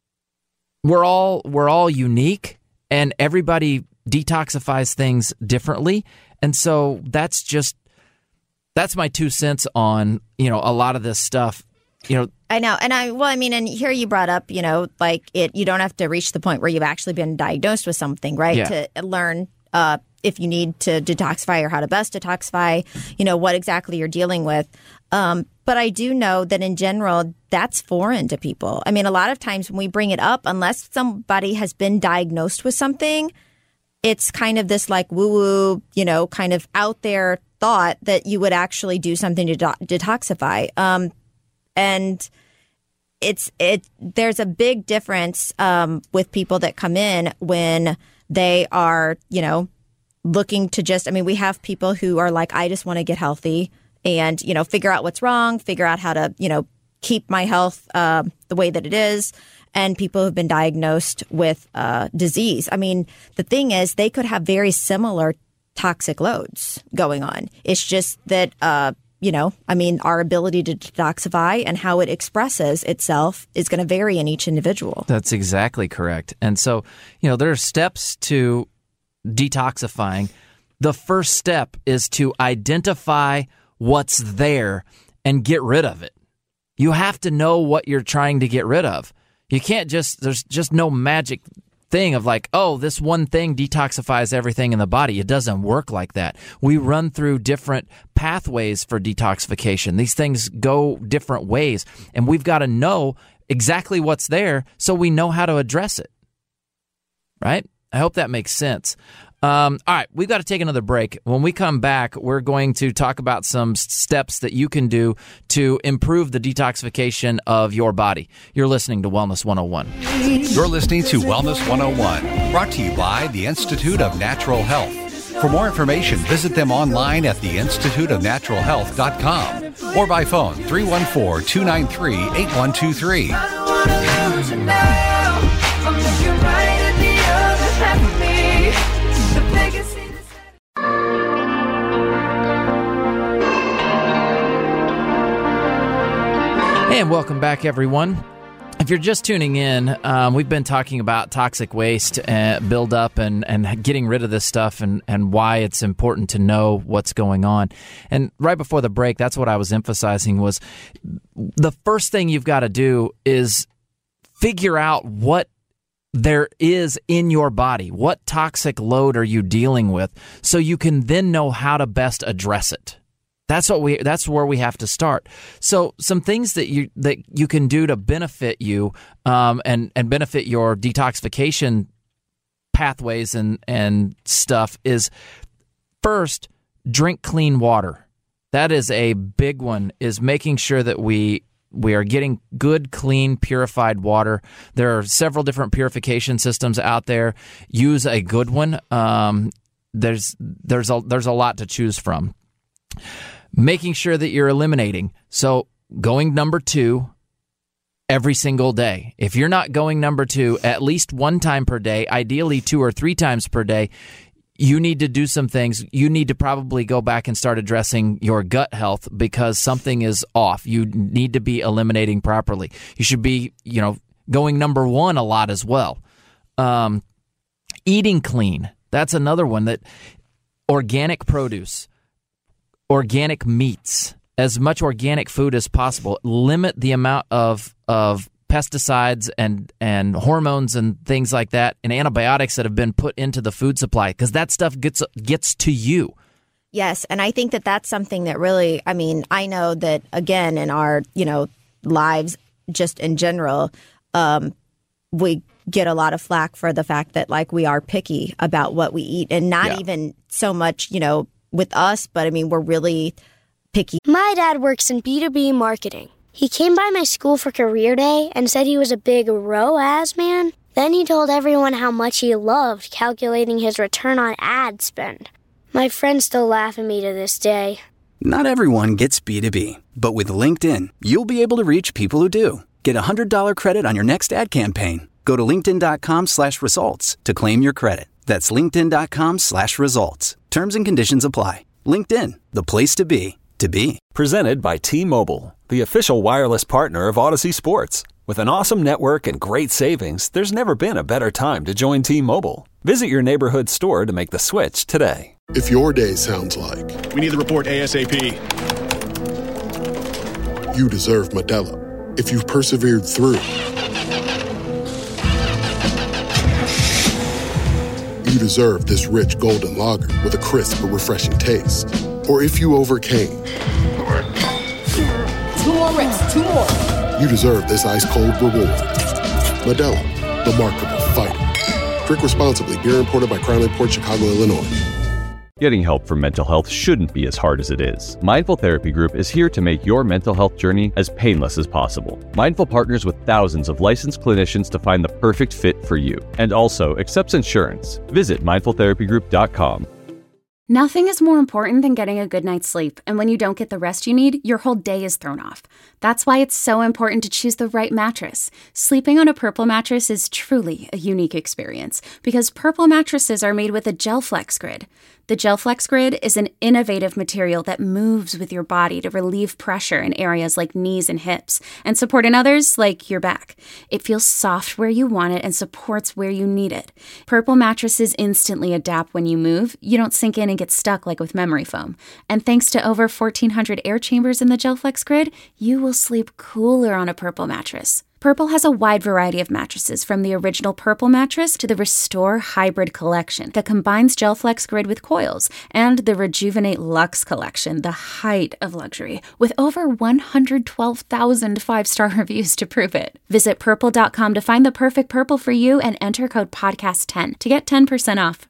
we're all we're all unique, and everybody detoxifies things differently, and so that's just that's my two cents on, you know, a lot of this stuff. You know, I know. And I, well, I mean, and here you brought up, you know, like it, you don't have to reach the point where you've actually been diagnosed with something, right? Yeah. To learn uh, if you need to detoxify or how to best detoxify, you know, what exactly you're dealing with. Um, but I do know that in general, that's foreign to people. I mean, a lot of times when we bring it up, unless somebody has been diagnosed with something, it's kind of this like woo-woo, you know, kind of out there thought that you would actually do something to de- detoxify. Um And it's it. There's a big difference um, with people that come in when they are, you know, looking to just. I mean, we have people who are like, I just want to get healthy and, you know, figure out what's wrong, figure out how to, you know, keep my health uh, the way that it is. And people who've been diagnosed with uh, disease. I mean, the thing is, they could have very similar toxic loads going on. It's just that. Uh, You know, I mean, our ability to detoxify and how it expresses itself is going to vary in each individual. That's exactly correct. And so, you know, there are steps to detoxifying. The first step is to identify what's there and get rid of it. You have to know what you're trying to get rid of. You can't just, there's just no magic thing of like, oh, this one thing detoxifies everything in the body. It doesn't work like that. We run through different pathways for detoxification. These things go different ways, and we've got to know exactly what's there so we know how to address it. Right? I hope that makes sense. Um, all right, we've got to take another break. When we come back, we're going to talk about some steps that you can do to improve the detoxification of your body. You're listening to Wellness one oh one. You're listening to Wellness one oh one, brought to you by the Institute of Natural Health. For more information, visit them online at the institute of natural health dot com or by phone three one four, two nine three, eight one two three. And welcome back, everyone. If you're just tuning in, um, we've been talking about toxic waste uh, buildup and, and getting rid of this stuff and, and why it's important to know what's going on. And right before the break, that's what I was emphasizing was the first thing you've got to do is figure out what there is in your body. What toxic load are you dealing with so you can then know how to best address it. That's what we. That's where we have to start. So, some things that you that you can do to benefit you um, and and benefit your detoxification pathways and and stuff is first, drink clean water. That is a big one. Is making sure that we we are getting good, clean, purified water. There are several different purification systems out there. Use a good one. Um, there's there's a there's a lot to choose from. Making sure that you're eliminating. So going number two every single day. If you're not going number two at least one time per day, ideally two or three times per day, you need to do some things. You need to probably go back and start addressing your gut health because something is off. You need to be eliminating properly. You should be, you know, going number one a lot as well. Um, eating clean. That's another one. That organic produce. Organic meats, as much organic food as possible. Limit the amount of of pesticides and, and hormones and things like that and antibiotics that have been put into the food supply because that stuff gets gets to you. Yes, and I think that that's something that really, I mean, I know that, again, in our, you know, lives just in general, um, we get a lot of flack for the fact that, like, we are picky about what we eat and not yeah. even so much, you know, with us, but I mean, we're really picky. My dad works in B two B marketing. He came by my school for career day and said he was a big R O A S man. Then he told everyone how much he loved calculating his return on ad spend. My friends still laugh at me to this day. Not everyone gets B two B, but with LinkedIn, you'll be able to reach people who do. Get a one hundred dollars credit on your next ad campaign. Go to linkedin.com slash results to claim your credit. That's linkedin.com slash results. Terms and conditions apply. LinkedIn, the place to be, to be. Presented by T-Mobile, the official wireless partner of Odyssey Sports. With an awesome network and great savings, there's never been a better time to join T-Mobile. Visit your neighborhood store to make the switch today. If your day sounds like... We need the report ASAP. You deserve Modelo. If you've persevered through... You deserve this rich golden lager with a crisp but refreshing taste. Or if you overcame. Two more reps, two more. You deserve this ice-cold reward. Modelo, the Markable Fighter. Drink responsibly. Beer imported by Crown Port Chicago, Illinois. Getting help for mental health shouldn't be as hard as it is. Mindful Therapy Group is here to make your mental health journey as painless as possible. Mindful partners with thousands of licensed clinicians to find the perfect fit for you, and also accepts insurance. Visit mindful therapy group dot com. Nothing is more important than getting a good night's sleep, and when you don't get the rest you need, your whole day is thrown off. That's why it's so important to choose the right mattress. Sleeping on a Purple mattress is truly a unique experience because Purple mattresses are made with a GelFlex Grid. The GelFlex Grid is an innovative material that moves with your body to relieve pressure in areas like knees and hips and support in others like your back. It feels soft where you want it and supports where you need it. Purple mattresses instantly adapt when you move. You don't sink in and get stuck like with memory foam. And thanks to over fourteen hundred air chambers in the GelFlex Grid, you will sleep cooler on a Purple mattress. Purple has a wide variety of mattresses, from the original Purple mattress to the Restore Hybrid collection that combines GelFlex Grid with coils, and the Rejuvenate Luxe collection, the height of luxury, with over one hundred twelve thousand five-star reviews to prove it. Visit purple dot com to find the perfect Purple for you and enter code podcast ten to get ten percent off.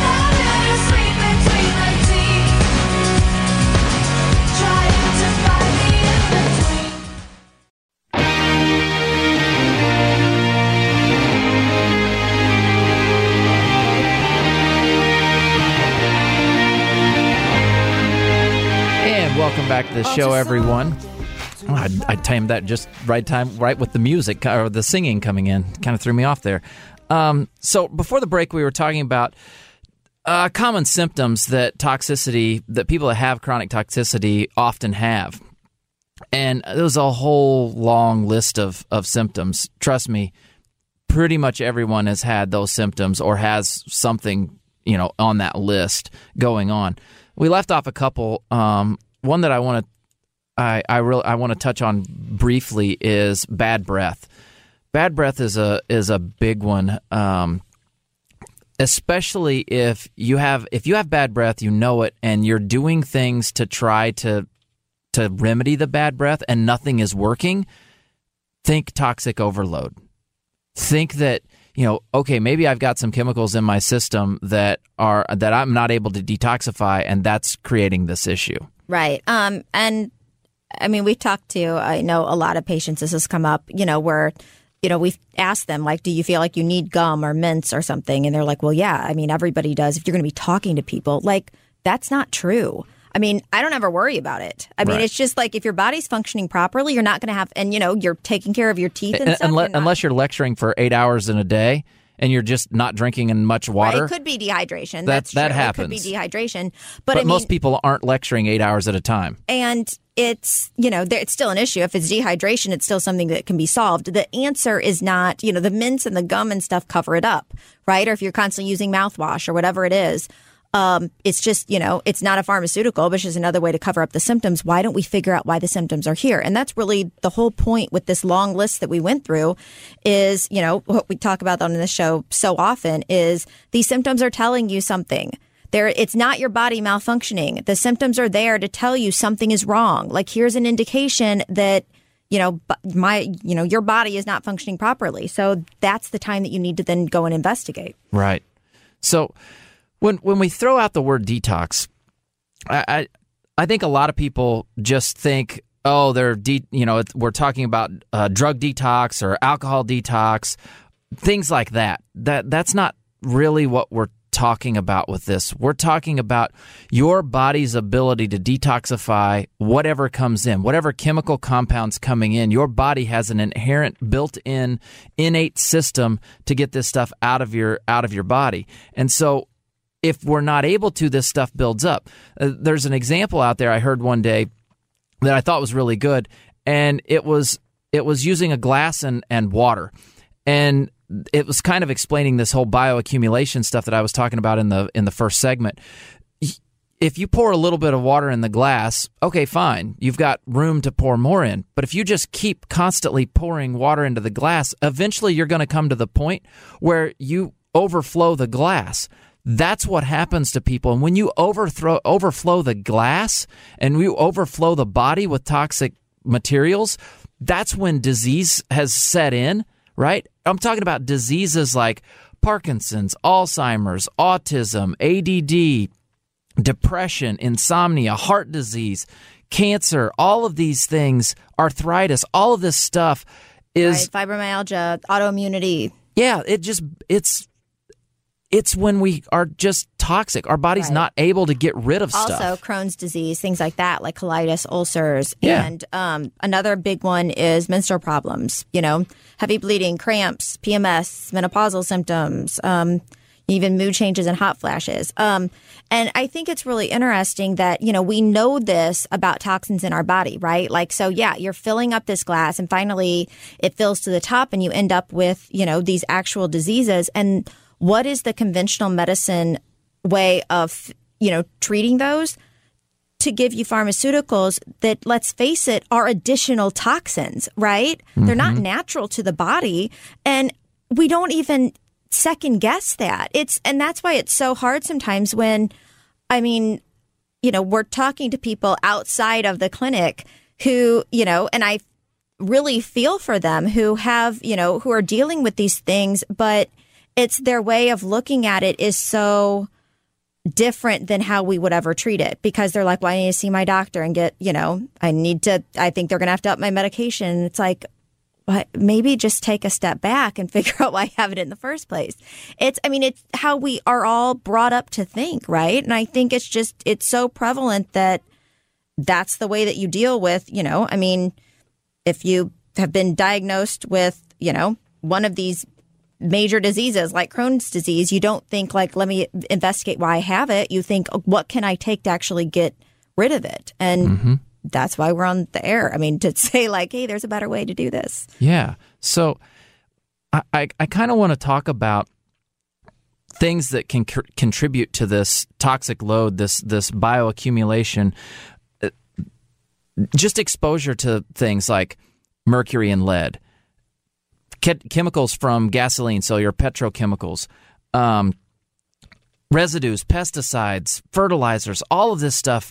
Welcome back to the show, everyone. Oh, I, I timed that just right time, right with the music or the singing coming in. Kind of threw me off there. Um, so before the break, we were talking about uh, common symptoms that toxicity, that people that have chronic toxicity often have. And it was a whole long list of, of symptoms. Trust me, pretty much everyone has had those symptoms or has something, you know, on that list going on. We left off a couple. Um, one that I want to I I really I want to touch on briefly is bad breath. Bad breath is a is a big one, um, especially if you have if you have bad breath, you know it, and you're doing things to try to to remedy the bad breath, and nothing is working. Think toxic overload. Think that, you know, okay, maybe I've got some chemicals in my system that are that I'm not able to detoxify, and that's creating this issue. Right. Um. And I mean, we've talked to, I know a lot of patients, this has come up, you know, where, you know, we've asked them, like, do you feel like you need gum or mints or something? And they're like, well, yeah, I mean, everybody does. If you're going to be talking to people, like, that's not true. I mean, I don't ever worry about it. I mean, right. It's just like if your body's functioning properly, you're not going to have, and, you know, you're taking care of your teeth and, and stuff. Unless, you're unless you're lecturing for eight hours in a day and you're just not drinking in much water. Right, it could be dehydration. That, That's that true. happens. It could be dehydration. But, but I mean, most people aren't lecturing eight hours at a time. And it's, you know, it's still an issue. If it's dehydration, it's still something that can be solved. The answer is not, you know, the mints and the gum and stuff cover it up, right? Or if you're constantly using mouthwash or whatever it is. Um, it's just, you know, it's not a pharmaceutical, but it's just another way to cover up the symptoms. Why don't we figure out why the symptoms are here? And that's really the whole point with this long list that we went through is, you know, what we talk about on this show so often is these symptoms are telling you something. There, it's not your body malfunctioning. The symptoms are there to tell you something is wrong. Like, here's an indication that, you know, my, you know, your body is not functioning properly. So that's the time that you need to then go and investigate. Right. So When when we throw out the word detox, I, I I think a lot of people just think, oh, they're de- you know we're talking about uh, drug detox or alcohol detox, things like that. That that's not really what we're talking about with this. We're talking about your body's ability to detoxify whatever comes in, whatever chemical compounds coming in. Your body has an inherent, built-in, innate system to get this stuff out of your out of your body, and so if we're not able to, this stuff builds up. Uh, there's an example out there I heard one day that I thought was really good, and it was it was using a glass and, and water. And it was kind of explaining this whole bioaccumulation stuff that I was talking about in the in the first segment. If you pour a little bit of water in the glass, okay, fine. You've got room to pour more in. But if you just keep constantly pouring water into the glass, eventually you're going to come to the point where you overflow the glass. That's what happens to people. And when you overthrow, overflow the glass and you overflow the body with toxic materials, that's when disease has set in, right? I'm talking about diseases like Parkinson's, Alzheimer's, autism, A D D, depression, insomnia, heart disease, cancer, all of these things, arthritis, all of this stuff is... Right, fibromyalgia, autoimmunity. Yeah, it just, it's... It's when we are just toxic. Our body's right. not able to get rid of also, stuff. Also, Crohn's disease, things like that, like colitis, ulcers. Yeah. And um, another big one is menstrual problems, you know, heavy bleeding, cramps, P M S, menopausal symptoms, um, even mood changes and hot flashes. Um, and I think it's really interesting that, you know, we know this about toxins in our body, right? Like, so, yeah, you're filling up this glass and finally it fills to the top and you end up with, you know, these actual diseases. And what is the conventional medicine way of, you know, treating those? To give you pharmaceuticals that, let's face it, are additional toxins, right? Mm-hmm. They're not natural to the body. And we don't even second guess that. It's, and that's why it's so hard sometimes when, I mean, you know, we're talking to people outside of the clinic who, you know, and I really feel for them who have, you know, who are dealing with these things, but it's their way of looking at it is so different than how we would ever treat it, because they're like, well, I need to see my doctor and get, you know, I need to, I think they're going to have to up my medication. And it's like, well, maybe just take a step back and figure out why I have it in the first place. It's, I mean, it's how we are all brought up to think, right? And I think it's just, it's so prevalent that that's the way that you deal with, you know, I mean, if you have been diagnosed with, you know, one of these major diseases like Crohn's disease, you don't think like, let me investigate why I have it. You think, what can I take to actually get rid of it? And, mm-hmm. that's why we're on the air. I mean, to say like, hey, there's a better way to do this. Yeah. So I, I, I kind of want to talk about things that can c- contribute to this toxic load, this this bioaccumulation, uh, just exposure to things like mercury and lead, Ke- chemicals from gasoline, so your petrochemicals, um, residues, pesticides, fertilizers, all of this stuff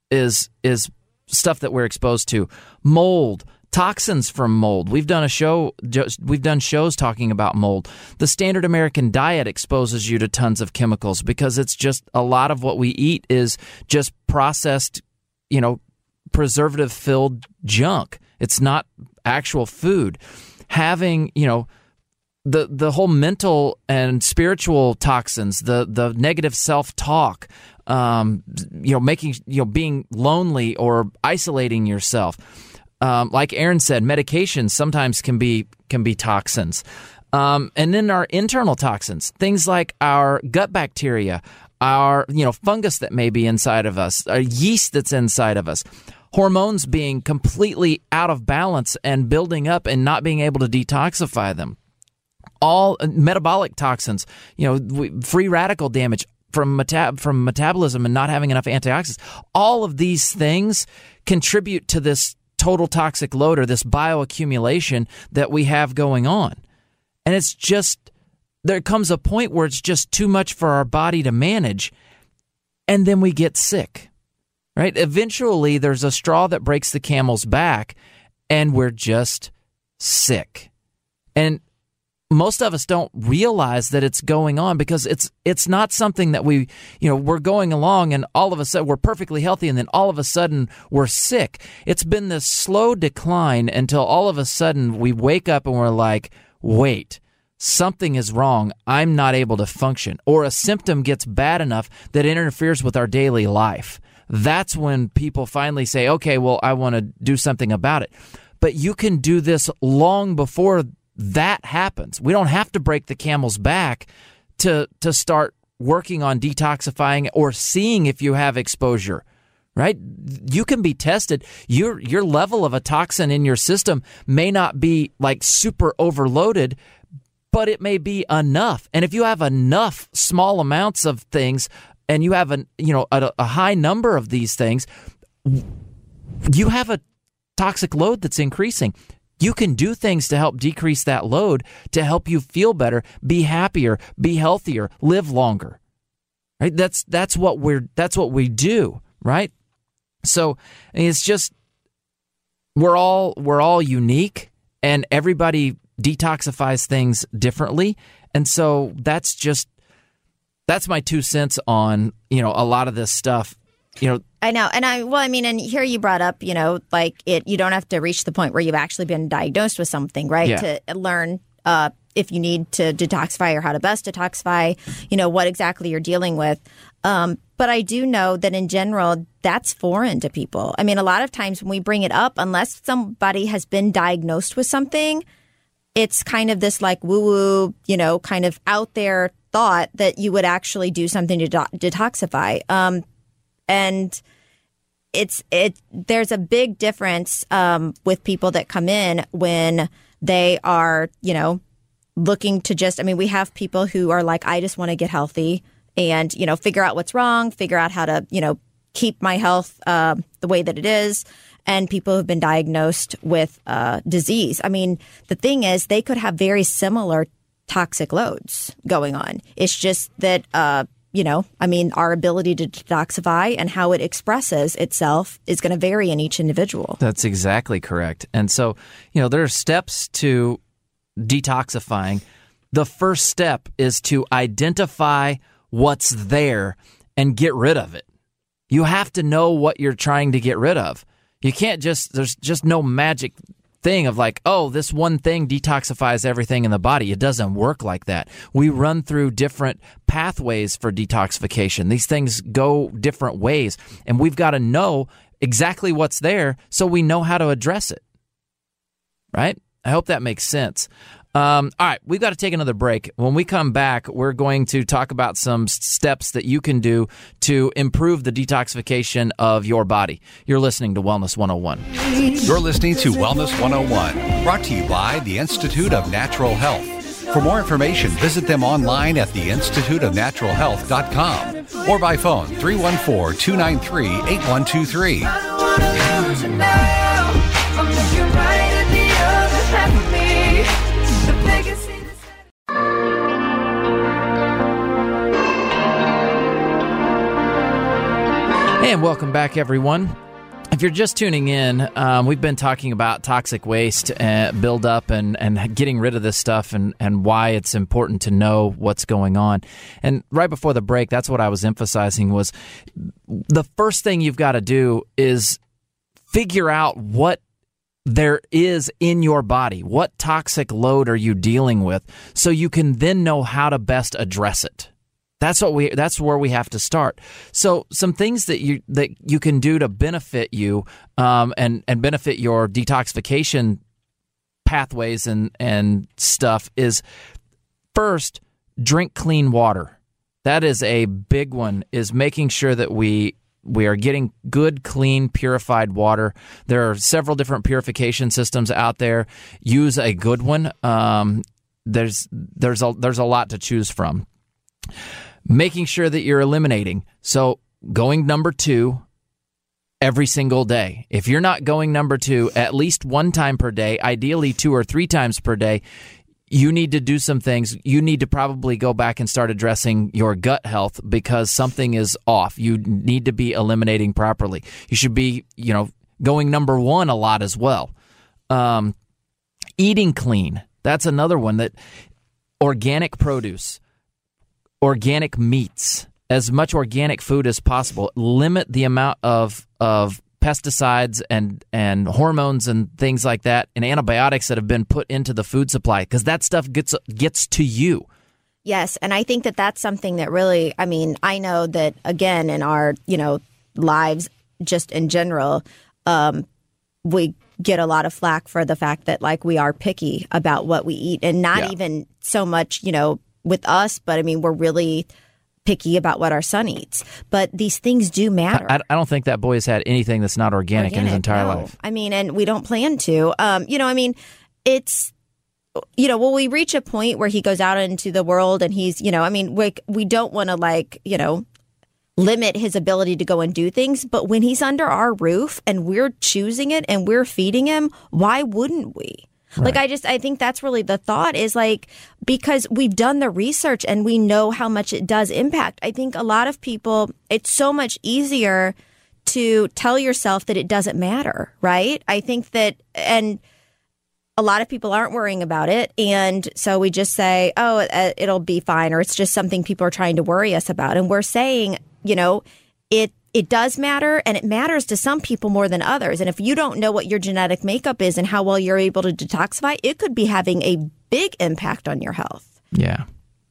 is is stuff that we're exposed to. Mold, toxins from mold. We've done a show. We've done shows talking about mold. The standard American diet exposes you to tons of chemicals because it's just a lot of what we eat is just processed, you know, preservative-filled junk. It's not actual food. Having, you know, the the whole mental and spiritual toxins, the the negative self-talk, um, you know, making you know being lonely or isolating yourself. Um, like Aaron said, medications sometimes can be can be toxins. Um, and then our internal toxins, things like our gut bacteria, our you know fungus that may be inside of us, our yeast that's inside of us, hormones being completely out of balance and building up and not being able to detoxify them. All uh, metabolic toxins, you know, we, free radical damage from meta- from metabolism and not having enough antioxidants. All of these things contribute to this total toxic load or this bioaccumulation that we have going on. And it's just, there comes a point where it's just too much for our body to manage, and then we get sick, right? Eventually, there's a straw that breaks the camel's back, and we're just sick. And most of us don't realize that it's going on because it's it's not something that we, you know, we're going along and all of a sudden we're perfectly healthy and then all of a sudden we're sick. It's been this slow decline until all of a sudden we wake up and we're like, wait, something is wrong. I'm not able to function. Or a symptom gets bad enough that it interferes with our daily life. That's when people finally say, okay, well, I want to do something about it. But you can do this long before that happens. We don't have to break the camel's back to to start working on detoxifying or seeing if you have exposure, right? You can be tested. Your your level of a toxin in your system may not be like super overloaded, but it may be enough. And if you have enough small amounts of things and you have an you know a, a high number of these things, you have a toxic load that's increasing. You can do things to help decrease that load, to help you feel better, be happier, be healthier, live longer. Right? That's that's what we're that's what we do, right? So it's just we're all we're all unique, and everybody detoxifies things differently, and so that's just that's my two cents on you know a lot of this stuff. You know, I know. And I, well, I mean, and here you brought up, you know, like it, you don't have to reach the point where you've actually been diagnosed with something, right? Yeah. To learn uh, if you need to detoxify or how to best detoxify, you know, what exactly you're dealing with. Um, but I do know that in general, that's foreign to people. I mean, a lot of times when we bring it up, unless somebody has been diagnosed with something, it's kind of this like woo-woo, you know, kind of out there thought that you would actually do something to de- detoxify. Um, And it's it. There's a big difference um, with people that come in when they are, you know, looking to just. I mean, we have people who are like, I just want to get healthy and you know figure out what's wrong, figure out how to you know keep my health uh, the way that it is. And people who've been diagnosed with uh, disease. I mean, the thing is, they could have very similar toxic loads going on. It's just that. Uh, You know, I mean, our ability to detoxify and how it expresses itself is going to vary in each individual. That's exactly correct. And so, you know, there are steps to detoxifying. The first step is to identify what's there and get rid of it. You have to know what you're trying to get rid of. You can't just, there's just no magic thing of like, oh, this one thing detoxifies everything in the body. It doesn't work like that. We run through different pathways for detoxification. These things go different ways, and we've got to know exactly what's there so we know how to address it. Right? I hope that makes sense. Um, all right, we've got to take another break. When we come back, we're going to talk about some steps that you can do to improve the detoxification of your body. You're listening to Wellness one oh one. You're listening to Wellness one oh one, brought to you by the Institute of Natural Health. For more information, visit them online at the institute of natural health dot com or by phone three one four, two nine three, eight one two three. And welcome back, everyone. If you're just tuning in, um, we've been talking about toxic waste uh, buildup and, and getting rid of this stuff and, and why it's important to know what's going on. And right before the break, that's what I was emphasizing was the first thing you've got to do is figure out what there is in your body. What toxic load are you dealing with so you can then know how to best address it. That's what we. That's where we have to start. So, some things that you that you can do to benefit you um, and and benefit your detoxification pathways and and stuff is first, drink clean water. That is a big one. Is making sure that we we are getting good, clean, purified water. There are several different purification systems out there. Use a good one. Um, there's there's a there's a lot to choose from. Making sure that you're eliminating. So going number two every single day. If you're not going number two at least one time per day, ideally two or three times per day, you need to do some things. You need to probably go back and start addressing your gut health because something is off. You need to be eliminating properly. You should be, you know, going number one a lot as well. Um, eating clean. That's another one. That organic produce. Organic meats, as much organic food as possible. Limit the amount of of pesticides and, and hormones and things like that and antibiotics that have been put into the food supply because that stuff gets gets to you. Yes, and I think that that's something that really, I mean, I know that, again, in our, you know, lives just in general, um, we get a lot of flack for the fact that, like, we are picky about what we eat and not yeah. even so much, you know, with us, but I mean, we're really picky about what our son eats. But these things do matter. I, I don't think that boy has had anything that's not organic, organic in his entire no. life. I mean, and we don't plan to. Um, you know, I mean, it's, you know, will we reach a point where he goes out into the world and he's, you know, I mean, we, we don't want to, like, you know, limit his ability to go and do things. But when he's under our roof and we're choosing it and we're feeding him, why wouldn't we? Right. Like, I just, I think that's really the thought is like, because we've done the research and we know how much it does impact. I think a lot of people, it's so much easier to tell yourself that it doesn't matter, right? I think that, and a lot of people aren't worrying about it. And so we just say, oh, it'll be fine, or it's just something people are trying to worry us about. And we're saying, you know, it, It does matter, and it matters to some people more than others. And if you don't know what your genetic makeup is and how well you're able to detoxify, it could be having a big impact on your health. Yeah.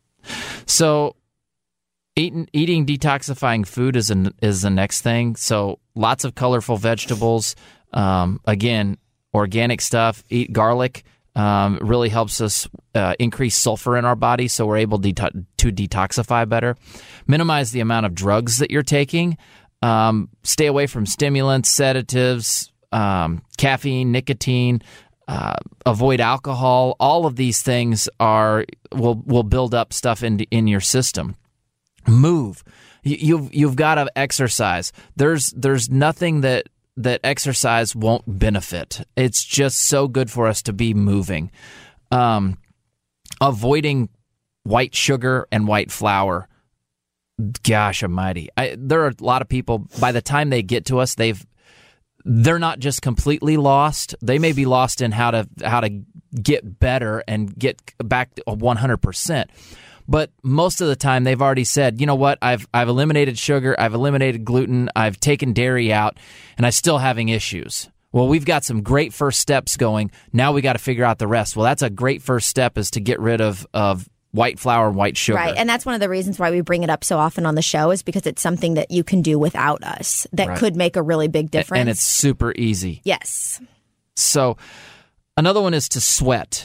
So eating, eating detoxifying food is, an, is the next thing. So lots of colorful vegetables. Um, again, organic stuff. Eat garlic. Um, it really helps us uh, increase sulfur in our body, so we're able de- to detoxify better. Minimize the amount of drugs that you're taking. Um, stay away from stimulants, sedatives, um, caffeine, nicotine. Uh, avoid alcohol. All of these things are will will build up stuff in in your system. Move. You, you've you've got to exercise. There's there's nothing that. that exercise won't benefit. It's just so good for us to be moving. Um, avoiding white sugar and white flour. Gosh almighty. I, there are a lot of people, by the time they get to us, they've, they're not just completely lost. They may be lost in how to, how to get better and get back to one hundred percent. But most of the time, they've already said, you know what, I've I've eliminated sugar, I've eliminated gluten, I've taken dairy out, and I'm still having issues. Well, we've got some great first steps going. Now we got to figure out the rest. Well, that's a great first step, is to get rid of, of white flour and white sugar. Right, and that's one of the reasons why we bring it up so often on the show, is because it's something that you can do without us that right. could make a really big difference. And it's super easy. Yes. So another one is to sweat.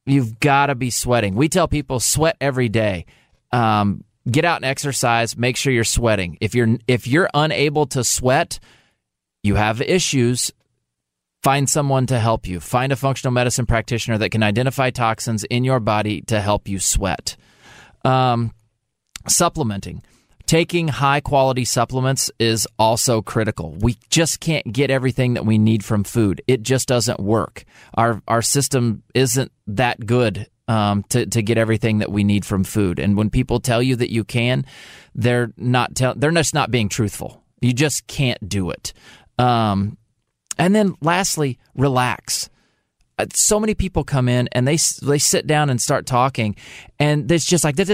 You've got to be sweating. We tell people sweat every day. Um, get out and exercise. Make sure you're sweating. If you're if you're unable to sweat, you have issues. Find someone to help you. Find a functional medicine practitioner that can identify toxins in your body to help you sweat. Um, supplementing. Taking high-quality supplements is also critical. We just can't get everything that we need from food. It just doesn't work. Our our system isn't that good um, to to get everything that we need from food. And when people tell you that you can, they're not tell, they're just not being truthful. You just can't do it. Um, and then lastly, relax. So many people come in and they they sit down and start talking, and it's just like, and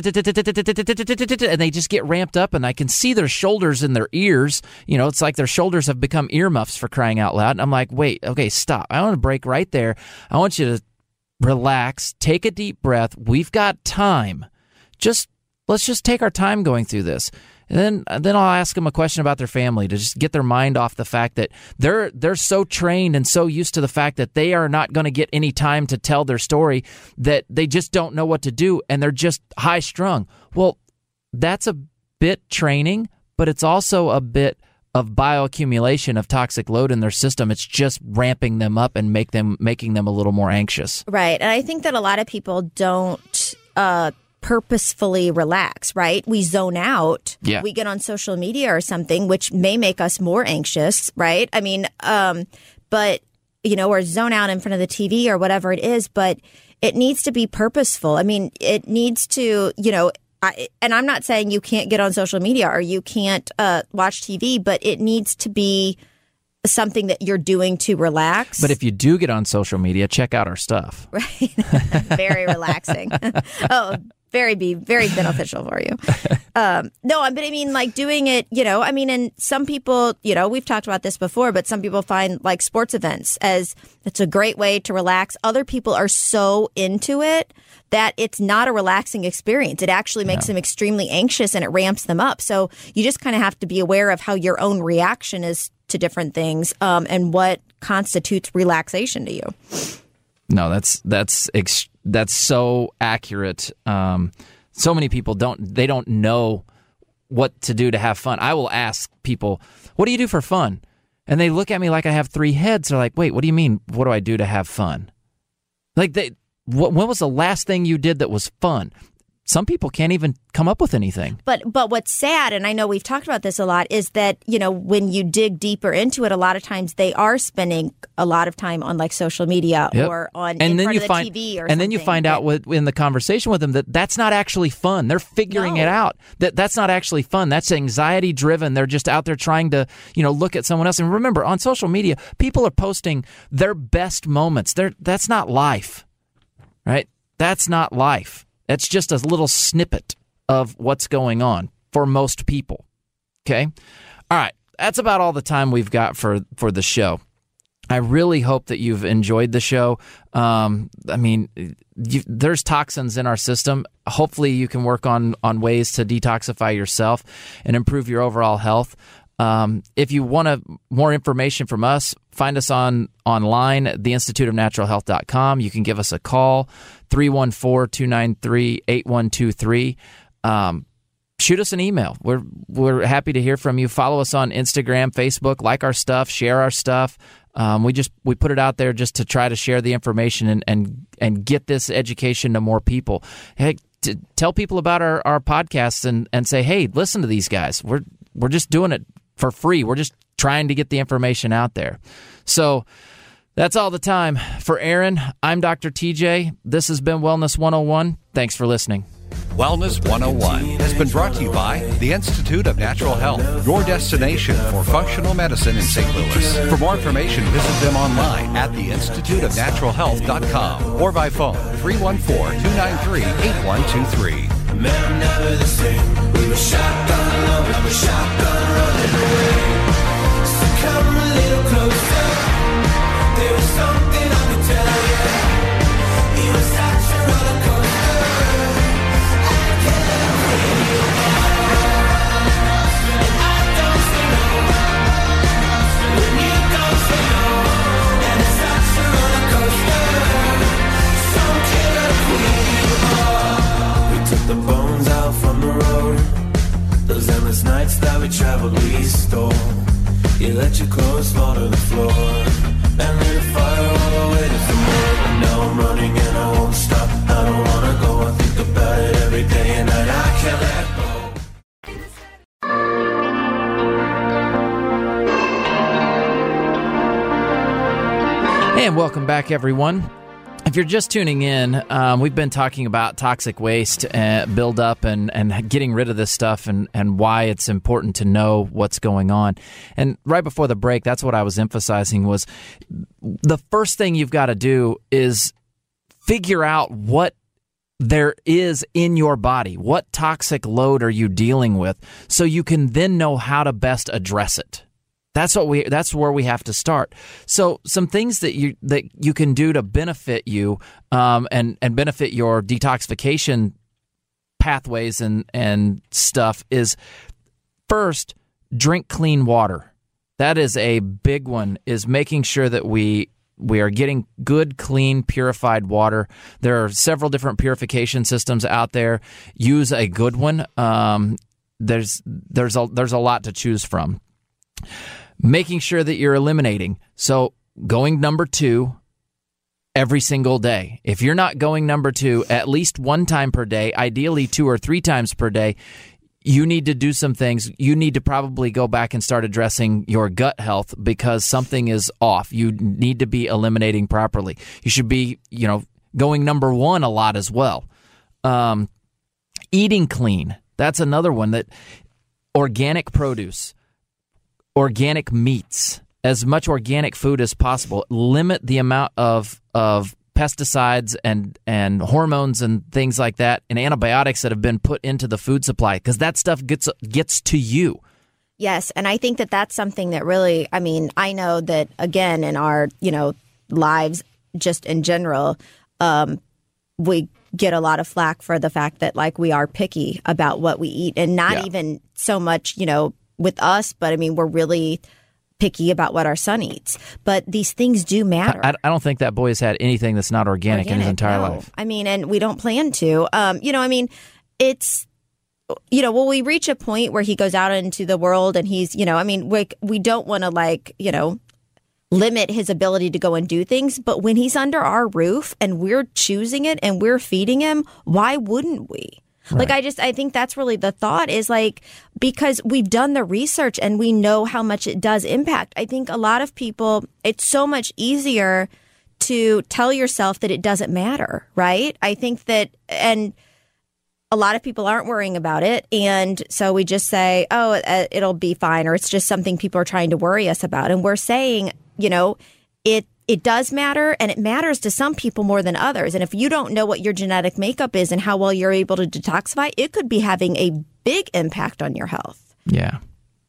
they just get ramped up, and I can see their shoulders and their ears. You know, it's like their shoulders have become earmuffs, for crying out loud. And I'm like, wait, okay, stop. I want to break right there. I want you to relax, take a deep breath. We've got time. Just let's just take our time going through this. And then, then I'll ask them a question about their family to just get their mind off the fact that they're they're so trained and so used to the fact that they are not going to get any time to tell their story that they just don't know what to do, and they're just high strung. Well, that's a bit training, but it's also a bit of bioaccumulation of toxic load in their system. It's just ramping them up and make them making them a little more anxious. Right, and I think that a lot of people don't Uh, purposefully relax, right? We zone out. Yeah. We get on social media or something, which may make us more anxious, right? I mean, um, but, you know, or zone out in front of the T V or whatever it is, but it needs to be purposeful. I mean, it needs to, you know, I, and I'm not saying you can't get on social media or you can't uh, watch T V, but it needs to be something that you're doing to relax. But if you do get on social media, check out our stuff. Right. Very relaxing. Oh, very be very beneficial for you. Um, no, but I mean, like doing it, you know, I mean, and some people, you know, we've talked about this before, but some people find like sports events as it's a great way to relax. Other people are so into it that it's not a relaxing experience. It actually makes Yeah. them extremely anxious and it ramps them up. So you just kind of have to be aware of how your own reaction is to different things um, and what constitutes relaxation to you. No, that's that's ex- that's so accurate. Um, so many people don't they don't know what to do to have fun. I will ask people, "What do you do for fun?" And they look at me like I have three heads. They're like, "Wait, what do you mean? What do I do to have fun?" Like, they, wh- when was the last thing you did that was fun? Some people can't even come up with anything. But but what's sad, and I know we've talked about this a lot, is that, you know, when you dig deeper into it, a lot of times they are spending a lot of time on like social media Yep. or on and in then front you of the find, T V or and then you something. find out with, in the conversation with them that that's not actually fun. They're figuring No. it out. That that's not actually fun. That's anxiety driven. They're just out there trying to, you know, look at someone else. And remember, on social media, people are posting their best moments. They're, that's not life, right? That's not life. That's just a little snippet of what's going on for most people. Okay? All right. That's about all the time we've got for, for the show. I really hope that you've enjoyed the show. Um, I mean, you, there's toxins in our system. Hopefully you can work on, on ways to detoxify yourself and improve your overall health. Um, if you want a, more information from us, find us on online at the institute of natural health dot com. You can give us a call, three one four, two nine three, eight one two three. Um, shoot us an email. We're we're happy to hear from you. Follow us on Instagram, Facebook, like our stuff, share our stuff. Um, we just we put it out there just to try to share the information and and, and get this education to more people. Hey, to tell people about our, our podcasts and, and say, hey, listen to these guys. We're we're just doing it for free. We're just trying to get the information out there. So that's all the time. For Aaron, I'm Doctor T J. This has been Wellness one oh one. Thanks for listening. Wellness one oh one has been brought to you by the Institute of Natural Health, your destination for functional medicine in Saint Louis. For more information, visit them online at the institute of natural health dot com or by phone three one four, two nine three, eight one two three. Man, I'm never the same. We were shotgun love, I was shotgun running away. So come a little closer. There was something I could tell you. It was such a roller coaster. I can't bring you down. And I don't say no. When you don't say no. And it's such a roller coaster. Some killer. nights that we traveled, we stole. You let your clothes fall to the floor and lit a fire while I waited for more. And now I'm running and I won't stop. I don't wanna go, I think about it every day and night. I can't let go. And welcome back, everyone. If you're just tuning in, um, we've been talking about toxic waste uh, buildup and, and getting rid of this stuff and, and why it's important to know what's going on. And right before the break, that's what I was emphasizing was the first thing you've got to do is figure out what there is in your body. What toxic load are you dealing with so you can then know how to best address it. That's what we. That's where we have to start. So, some things that you that you can do to benefit you um, and and benefit your detoxification pathways and and stuff is first, drink clean water. That is a big one. Is making sure that we we are getting good, clean, purified water. There are several different purification systems out there. Use a good one. Um, there's there's a there's a lot to choose from. Making sure that you're eliminating. So going number two every single day. If you're not going number two at least one time per day, ideally two or three times per day, you need to do some things. You need to probably go back and start addressing your gut health because something is off. You need to be eliminating properly. You should be, you know, going number one a lot as well. Um, eating clean. That's another one. That organic produce. Organic meats, as much organic food as possible. Limit the amount of of pesticides and, and hormones and things like that and antibiotics that have been put into the food supply because that stuff gets gets to you. Yes, and I think that that's something that really, I mean, I know that, again, in our, you know, lives just in general, um, we get a lot of flack for the fact that, like, we are picky about what we eat and not Yeah. even so much, you know, with us, but I mean, we're really picky about what our son eats. But these things do matter. I, I don't think that boy has had anything that's not organic, organic in his entire no. life. I mean, and we don't plan to. Um, you know, I mean, it's, you know, will we reach a point where he goes out into the world and he's, you know, I mean, we, we don't want to, like, you know, limit his ability to go and do things. But when he's under our roof and we're choosing it and we're feeding him, why wouldn't we? Right. Like, I just, I think that's really the thought is like, because we've done the research and we know how much it does impact. I think a lot of people, it's so much easier to tell yourself that it doesn't matter, right? I think that, and a lot of people aren't worrying about it. And so we just say, oh, it'll be fine. Or it's just something people are trying to worry us about. And we're saying, you know, it, It does matter, and it matters to some people more than others. And if you don't know what your genetic makeup is and how well you're able to detoxify, it could be having a big impact on your health. Yeah.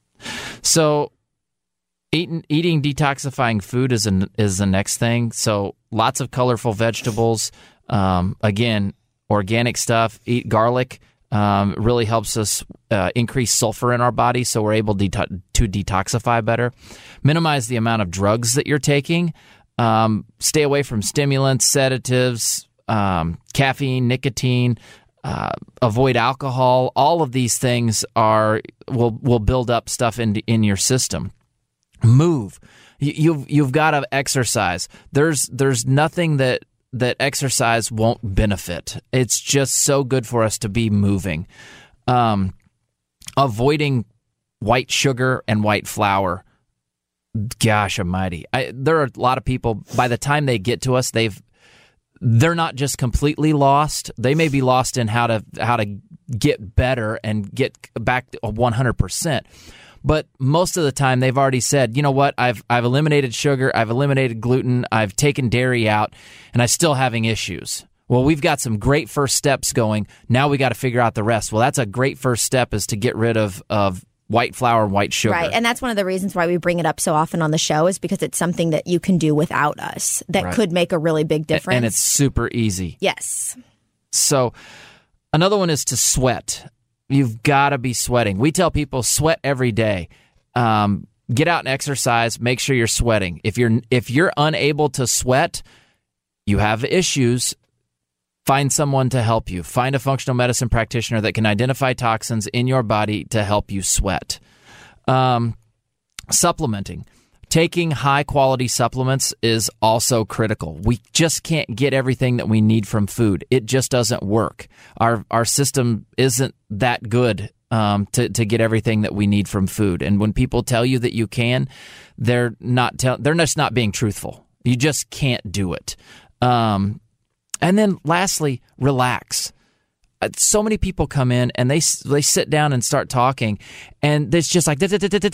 So eating eating detoxifying food is an, is the next thing. So lots of colorful vegetables. Um, again, organic stuff. Eat garlic. Um, it really helps us uh, increase sulfur in our body, so we're able de- to detoxify better. Minimize the amount of drugs that you're taking. Um, stay away from stimulants, sedatives, um, caffeine, nicotine. Uh, avoid alcohol. All of these things are will will build up stuff in in your system. Move. You, you've you've got to exercise. There's there's nothing that that exercise won't benefit. It's just so good for us to be moving. Um, avoiding white sugar and white flour. Gosh almighty. I, there are a lot of people, by the time they get to us, they've they're not just completely lost. They may be lost in how to how to get better and get back to one hundred percent. But most of the time, they've already said, you know what, I've I've eliminated sugar, I've eliminated gluten, I've taken dairy out, and I'm still having issues. Well, we've got some great first steps going. Now we got to figure out the rest. Well, that's a great first step, is to get rid of, of white flour and white sugar. Right, and that's one of the reasons why we bring it up so often on the show, is because it's something that you can do without us that Right. could make a really big difference. And it's super easy. Yes. So another one is to sweat. You've got to be sweating. We tell people sweat every day. Um, get out and exercise. Make sure you're sweating. If you're if you're unable to sweat, you have issues. Find someone to help you. Find a functional medicine practitioner that can identify toxins in your body to help you sweat. Um, supplementing. Taking high-quality supplements is also critical. We just can't get everything that we need from food. It just doesn't work. Our our system isn't that good um, to to get everything that we need from food. And when people tell you that you can, they're not tell, they're just not being truthful. You just can't do it. Um, and then lastly, relax. So many people come in and they they sit down and start talking, and it's just like, and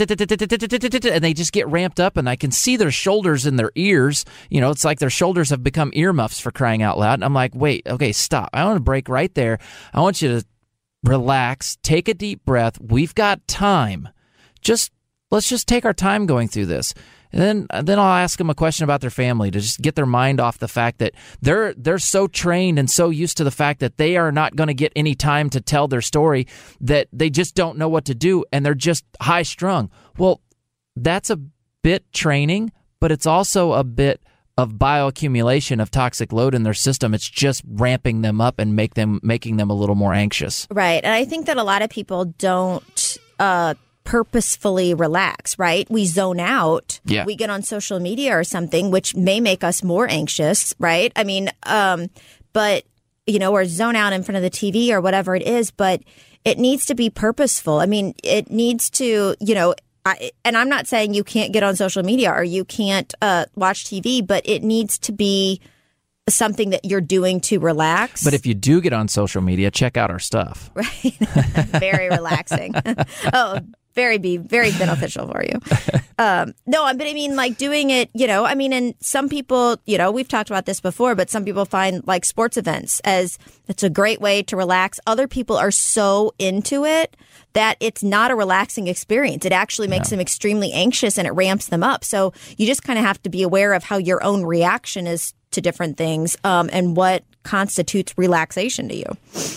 they just get ramped up, and I can see their shoulders and their ears. You know, it's like their shoulders have become earmuffs, for crying out loud. And I'm like, wait, okay, stop. I want to break right there. I want you to relax, take a deep breath. We've got time. Just let's just take our time going through this. And then, and then I'll ask them a question about their family to just get their mind off the fact that they're they're so trained and so used to the fact that they are not going to get any time to tell their story that they just don't know what to do, and they're just high strung. Well, that's a bit training, but it's also a bit of bioaccumulation of toxic load in their system. It's just ramping them up and make them making them a little more anxious. Right, and I think that a lot of people don't Uh, purposefully relax, right? We zone out. Yeah. We get on social media or something, which may make us more anxious, right? I mean, um, but, you know, or zone out in front of the T V or whatever it is, but it needs to be purposeful. I mean, it needs to, you know, I, and I'm not saying you can't get on social media or you can't uh, watch T V, but it needs to be something that you're doing to relax. But if you do get on social media, check out our stuff. Right. Very relaxing. Oh, very be very beneficial for you. Um, no, but I mean, like doing it, you know, I mean, and some people, you know, we've talked about this before, but some people find like sports events as it's a great way to relax. Other people are so into it that it's not a relaxing experience. It actually makes Yeah. them extremely anxious and it ramps them up. So you just kind of have to be aware of how your own reaction is to different things um, and what constitutes relaxation to you.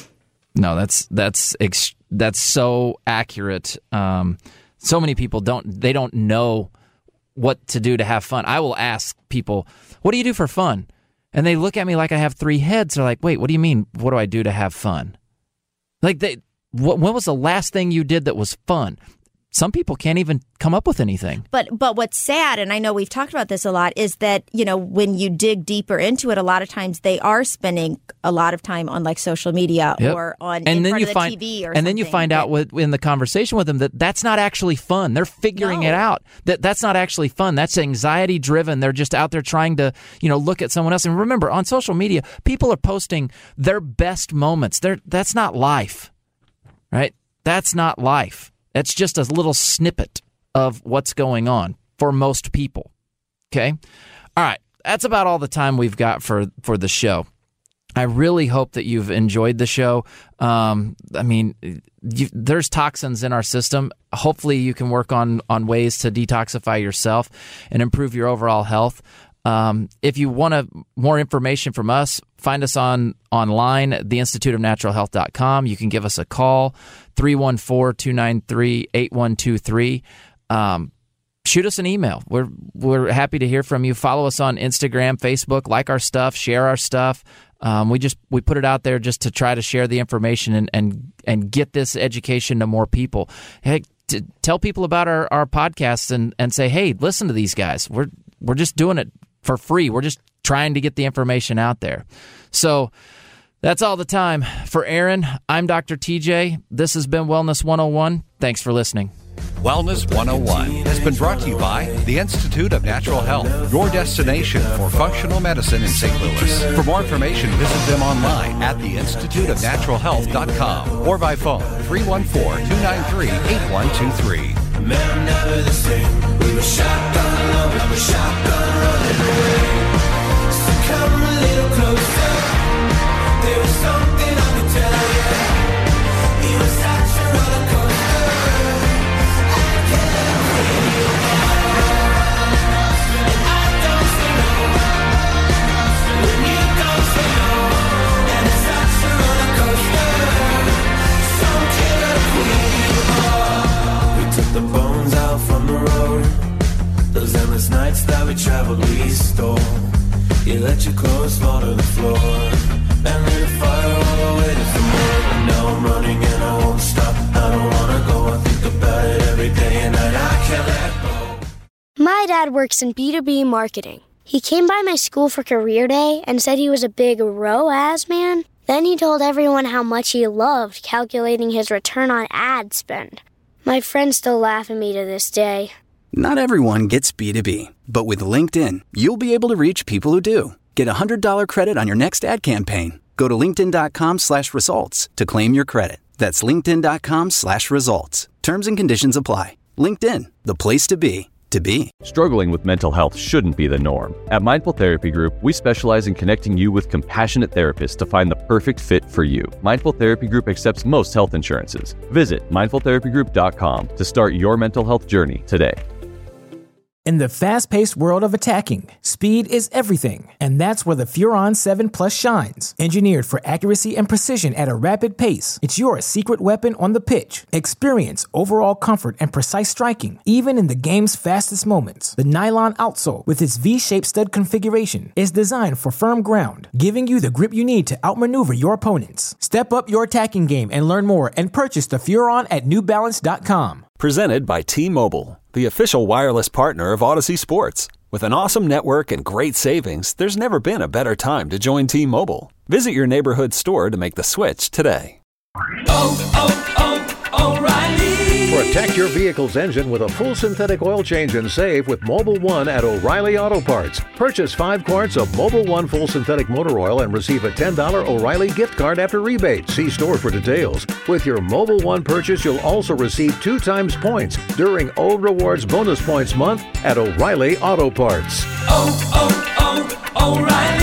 No, that's that's ex- that's so accurate. Um, so many people don't they don't know what to do to have fun. I will ask people, "What do you do for fun?" And they look at me like I have three heads. They're like, "Wait, what do you mean? What do I do to have fun?" Like, they, wh- when was the last thing you did that was fun? Some people can't even come up with anything. But but what's sad, and I know we've talked about this a lot, is that, you know, when you dig deeper into it, a lot of times they are spending a lot of time on like social media Yep. or on and in then front you of the find, T V or and then you something. find out with, in the conversation with them that that's not actually fun. They're figuring No. it out. That that's not actually fun. That's anxiety driven. They're just out there trying to, you know, look at someone else. And remember, on social media, people are posting their best moments. They're, that's not life, right? That's not life. That's just a little snippet of what's going on for most people. Okay? All right. That's about all the time we've got for, for the show. I really hope that you've enjoyed the show. Um, I mean, you, there's toxins in our system. Hopefully you can work on, on ways to detoxify yourself and improve your overall health. Um, if you want a, more information from us, find us on online at the institute of natural health dot com. You can give us a call, three one four, two nine three, eight one two three. Um, shoot us an email. We're we're happy to hear from you. Follow us on Instagram, Facebook, like our stuff, share our stuff. Um, we just we put it out there just to try to share the information and and, and get this education to more people. Hey, to tell people about our, our podcasts and, and say, hey, listen to these guys. We're we're just doing it for free. We're just trying to get the information out there. So that's all the time. For Aaron, I'm Doctor T J. This has been Wellness one oh one. Thanks for listening. Wellness one oh one has been brought to you by the Institute of Natural Health, your destination for functional medicine in Saint Louis. For more information, visit them online at the institute of natural health dot com or by phone three one four, two nine three, eight one two three. Man, I'm never the same. We were shotgun love, I was shotgun running away. So come a little closer. There was something I could tell you. It was such a roller coaster. I can't bring you on. And I don't say no when you don't say no. And it's such a roller coaster. Some killer queen you are. We took the bones out from the road. Those endless nights that we traveled, we stole. You let your clothes fall to the floor. and lit a fire while I waited for more. And now I'm running and I won't stop. I don't wanna go, I think about it every day and night. I can't let go. My dad works in B two B marketing. He came by my school for career day and said he was a big R O A S man. Then he told everyone how much he loved calculating his return on ad spend. My friends still laugh at me to this day. Not everyone gets B two B, but with LinkedIn, you'll be able to reach people who do. Get a one hundred dollars credit on your next ad campaign. Go to linkedin.com slash results to claim your credit. That's linkedin.com slash results. Terms and conditions apply. LinkedIn, the place to be, to be. Struggling with mental health shouldn't be the norm. At Mindful Therapy Group, we specialize in connecting you with compassionate therapists to find the perfect fit for you. Mindful Therapy Group accepts most health insurances. Visit mindful therapy group dot com to start your mental health journey today. In the fast-paced world of attacking, speed is everything, and that's where the Furon seven Plus shines. Engineered for accuracy and precision at a rapid pace, it's your secret weapon on the pitch. Experience overall comfort and precise striking, even in the game's fastest moments. The nylon outsole, with its V-shaped stud configuration, is designed for firm ground, giving you the grip you need to outmaneuver your opponents. Step up your attacking game and learn more and purchase the Furon at new balance dot com. Presented by T-Mobile, the official wireless partner of Odyssey Sports. With an awesome network and great savings, there's never been a better time to join T-Mobile. Visit your neighborhood store to make the switch today. Oh, oh, oh, O'Reilly. Protect your vehicle's engine with a full synthetic oil change and save with Mobil one at O'Reilly Auto Parts. Purchase five quarts of Mobil one full synthetic motor oil and receive a ten dollars O'Reilly gift card after rebate. See store for details. With your Mobil one purchase, you'll also receive two times points during O Rewards Bonus Points Month at O'Reilly Auto Parts. Oh, oh, oh, O'Reilly.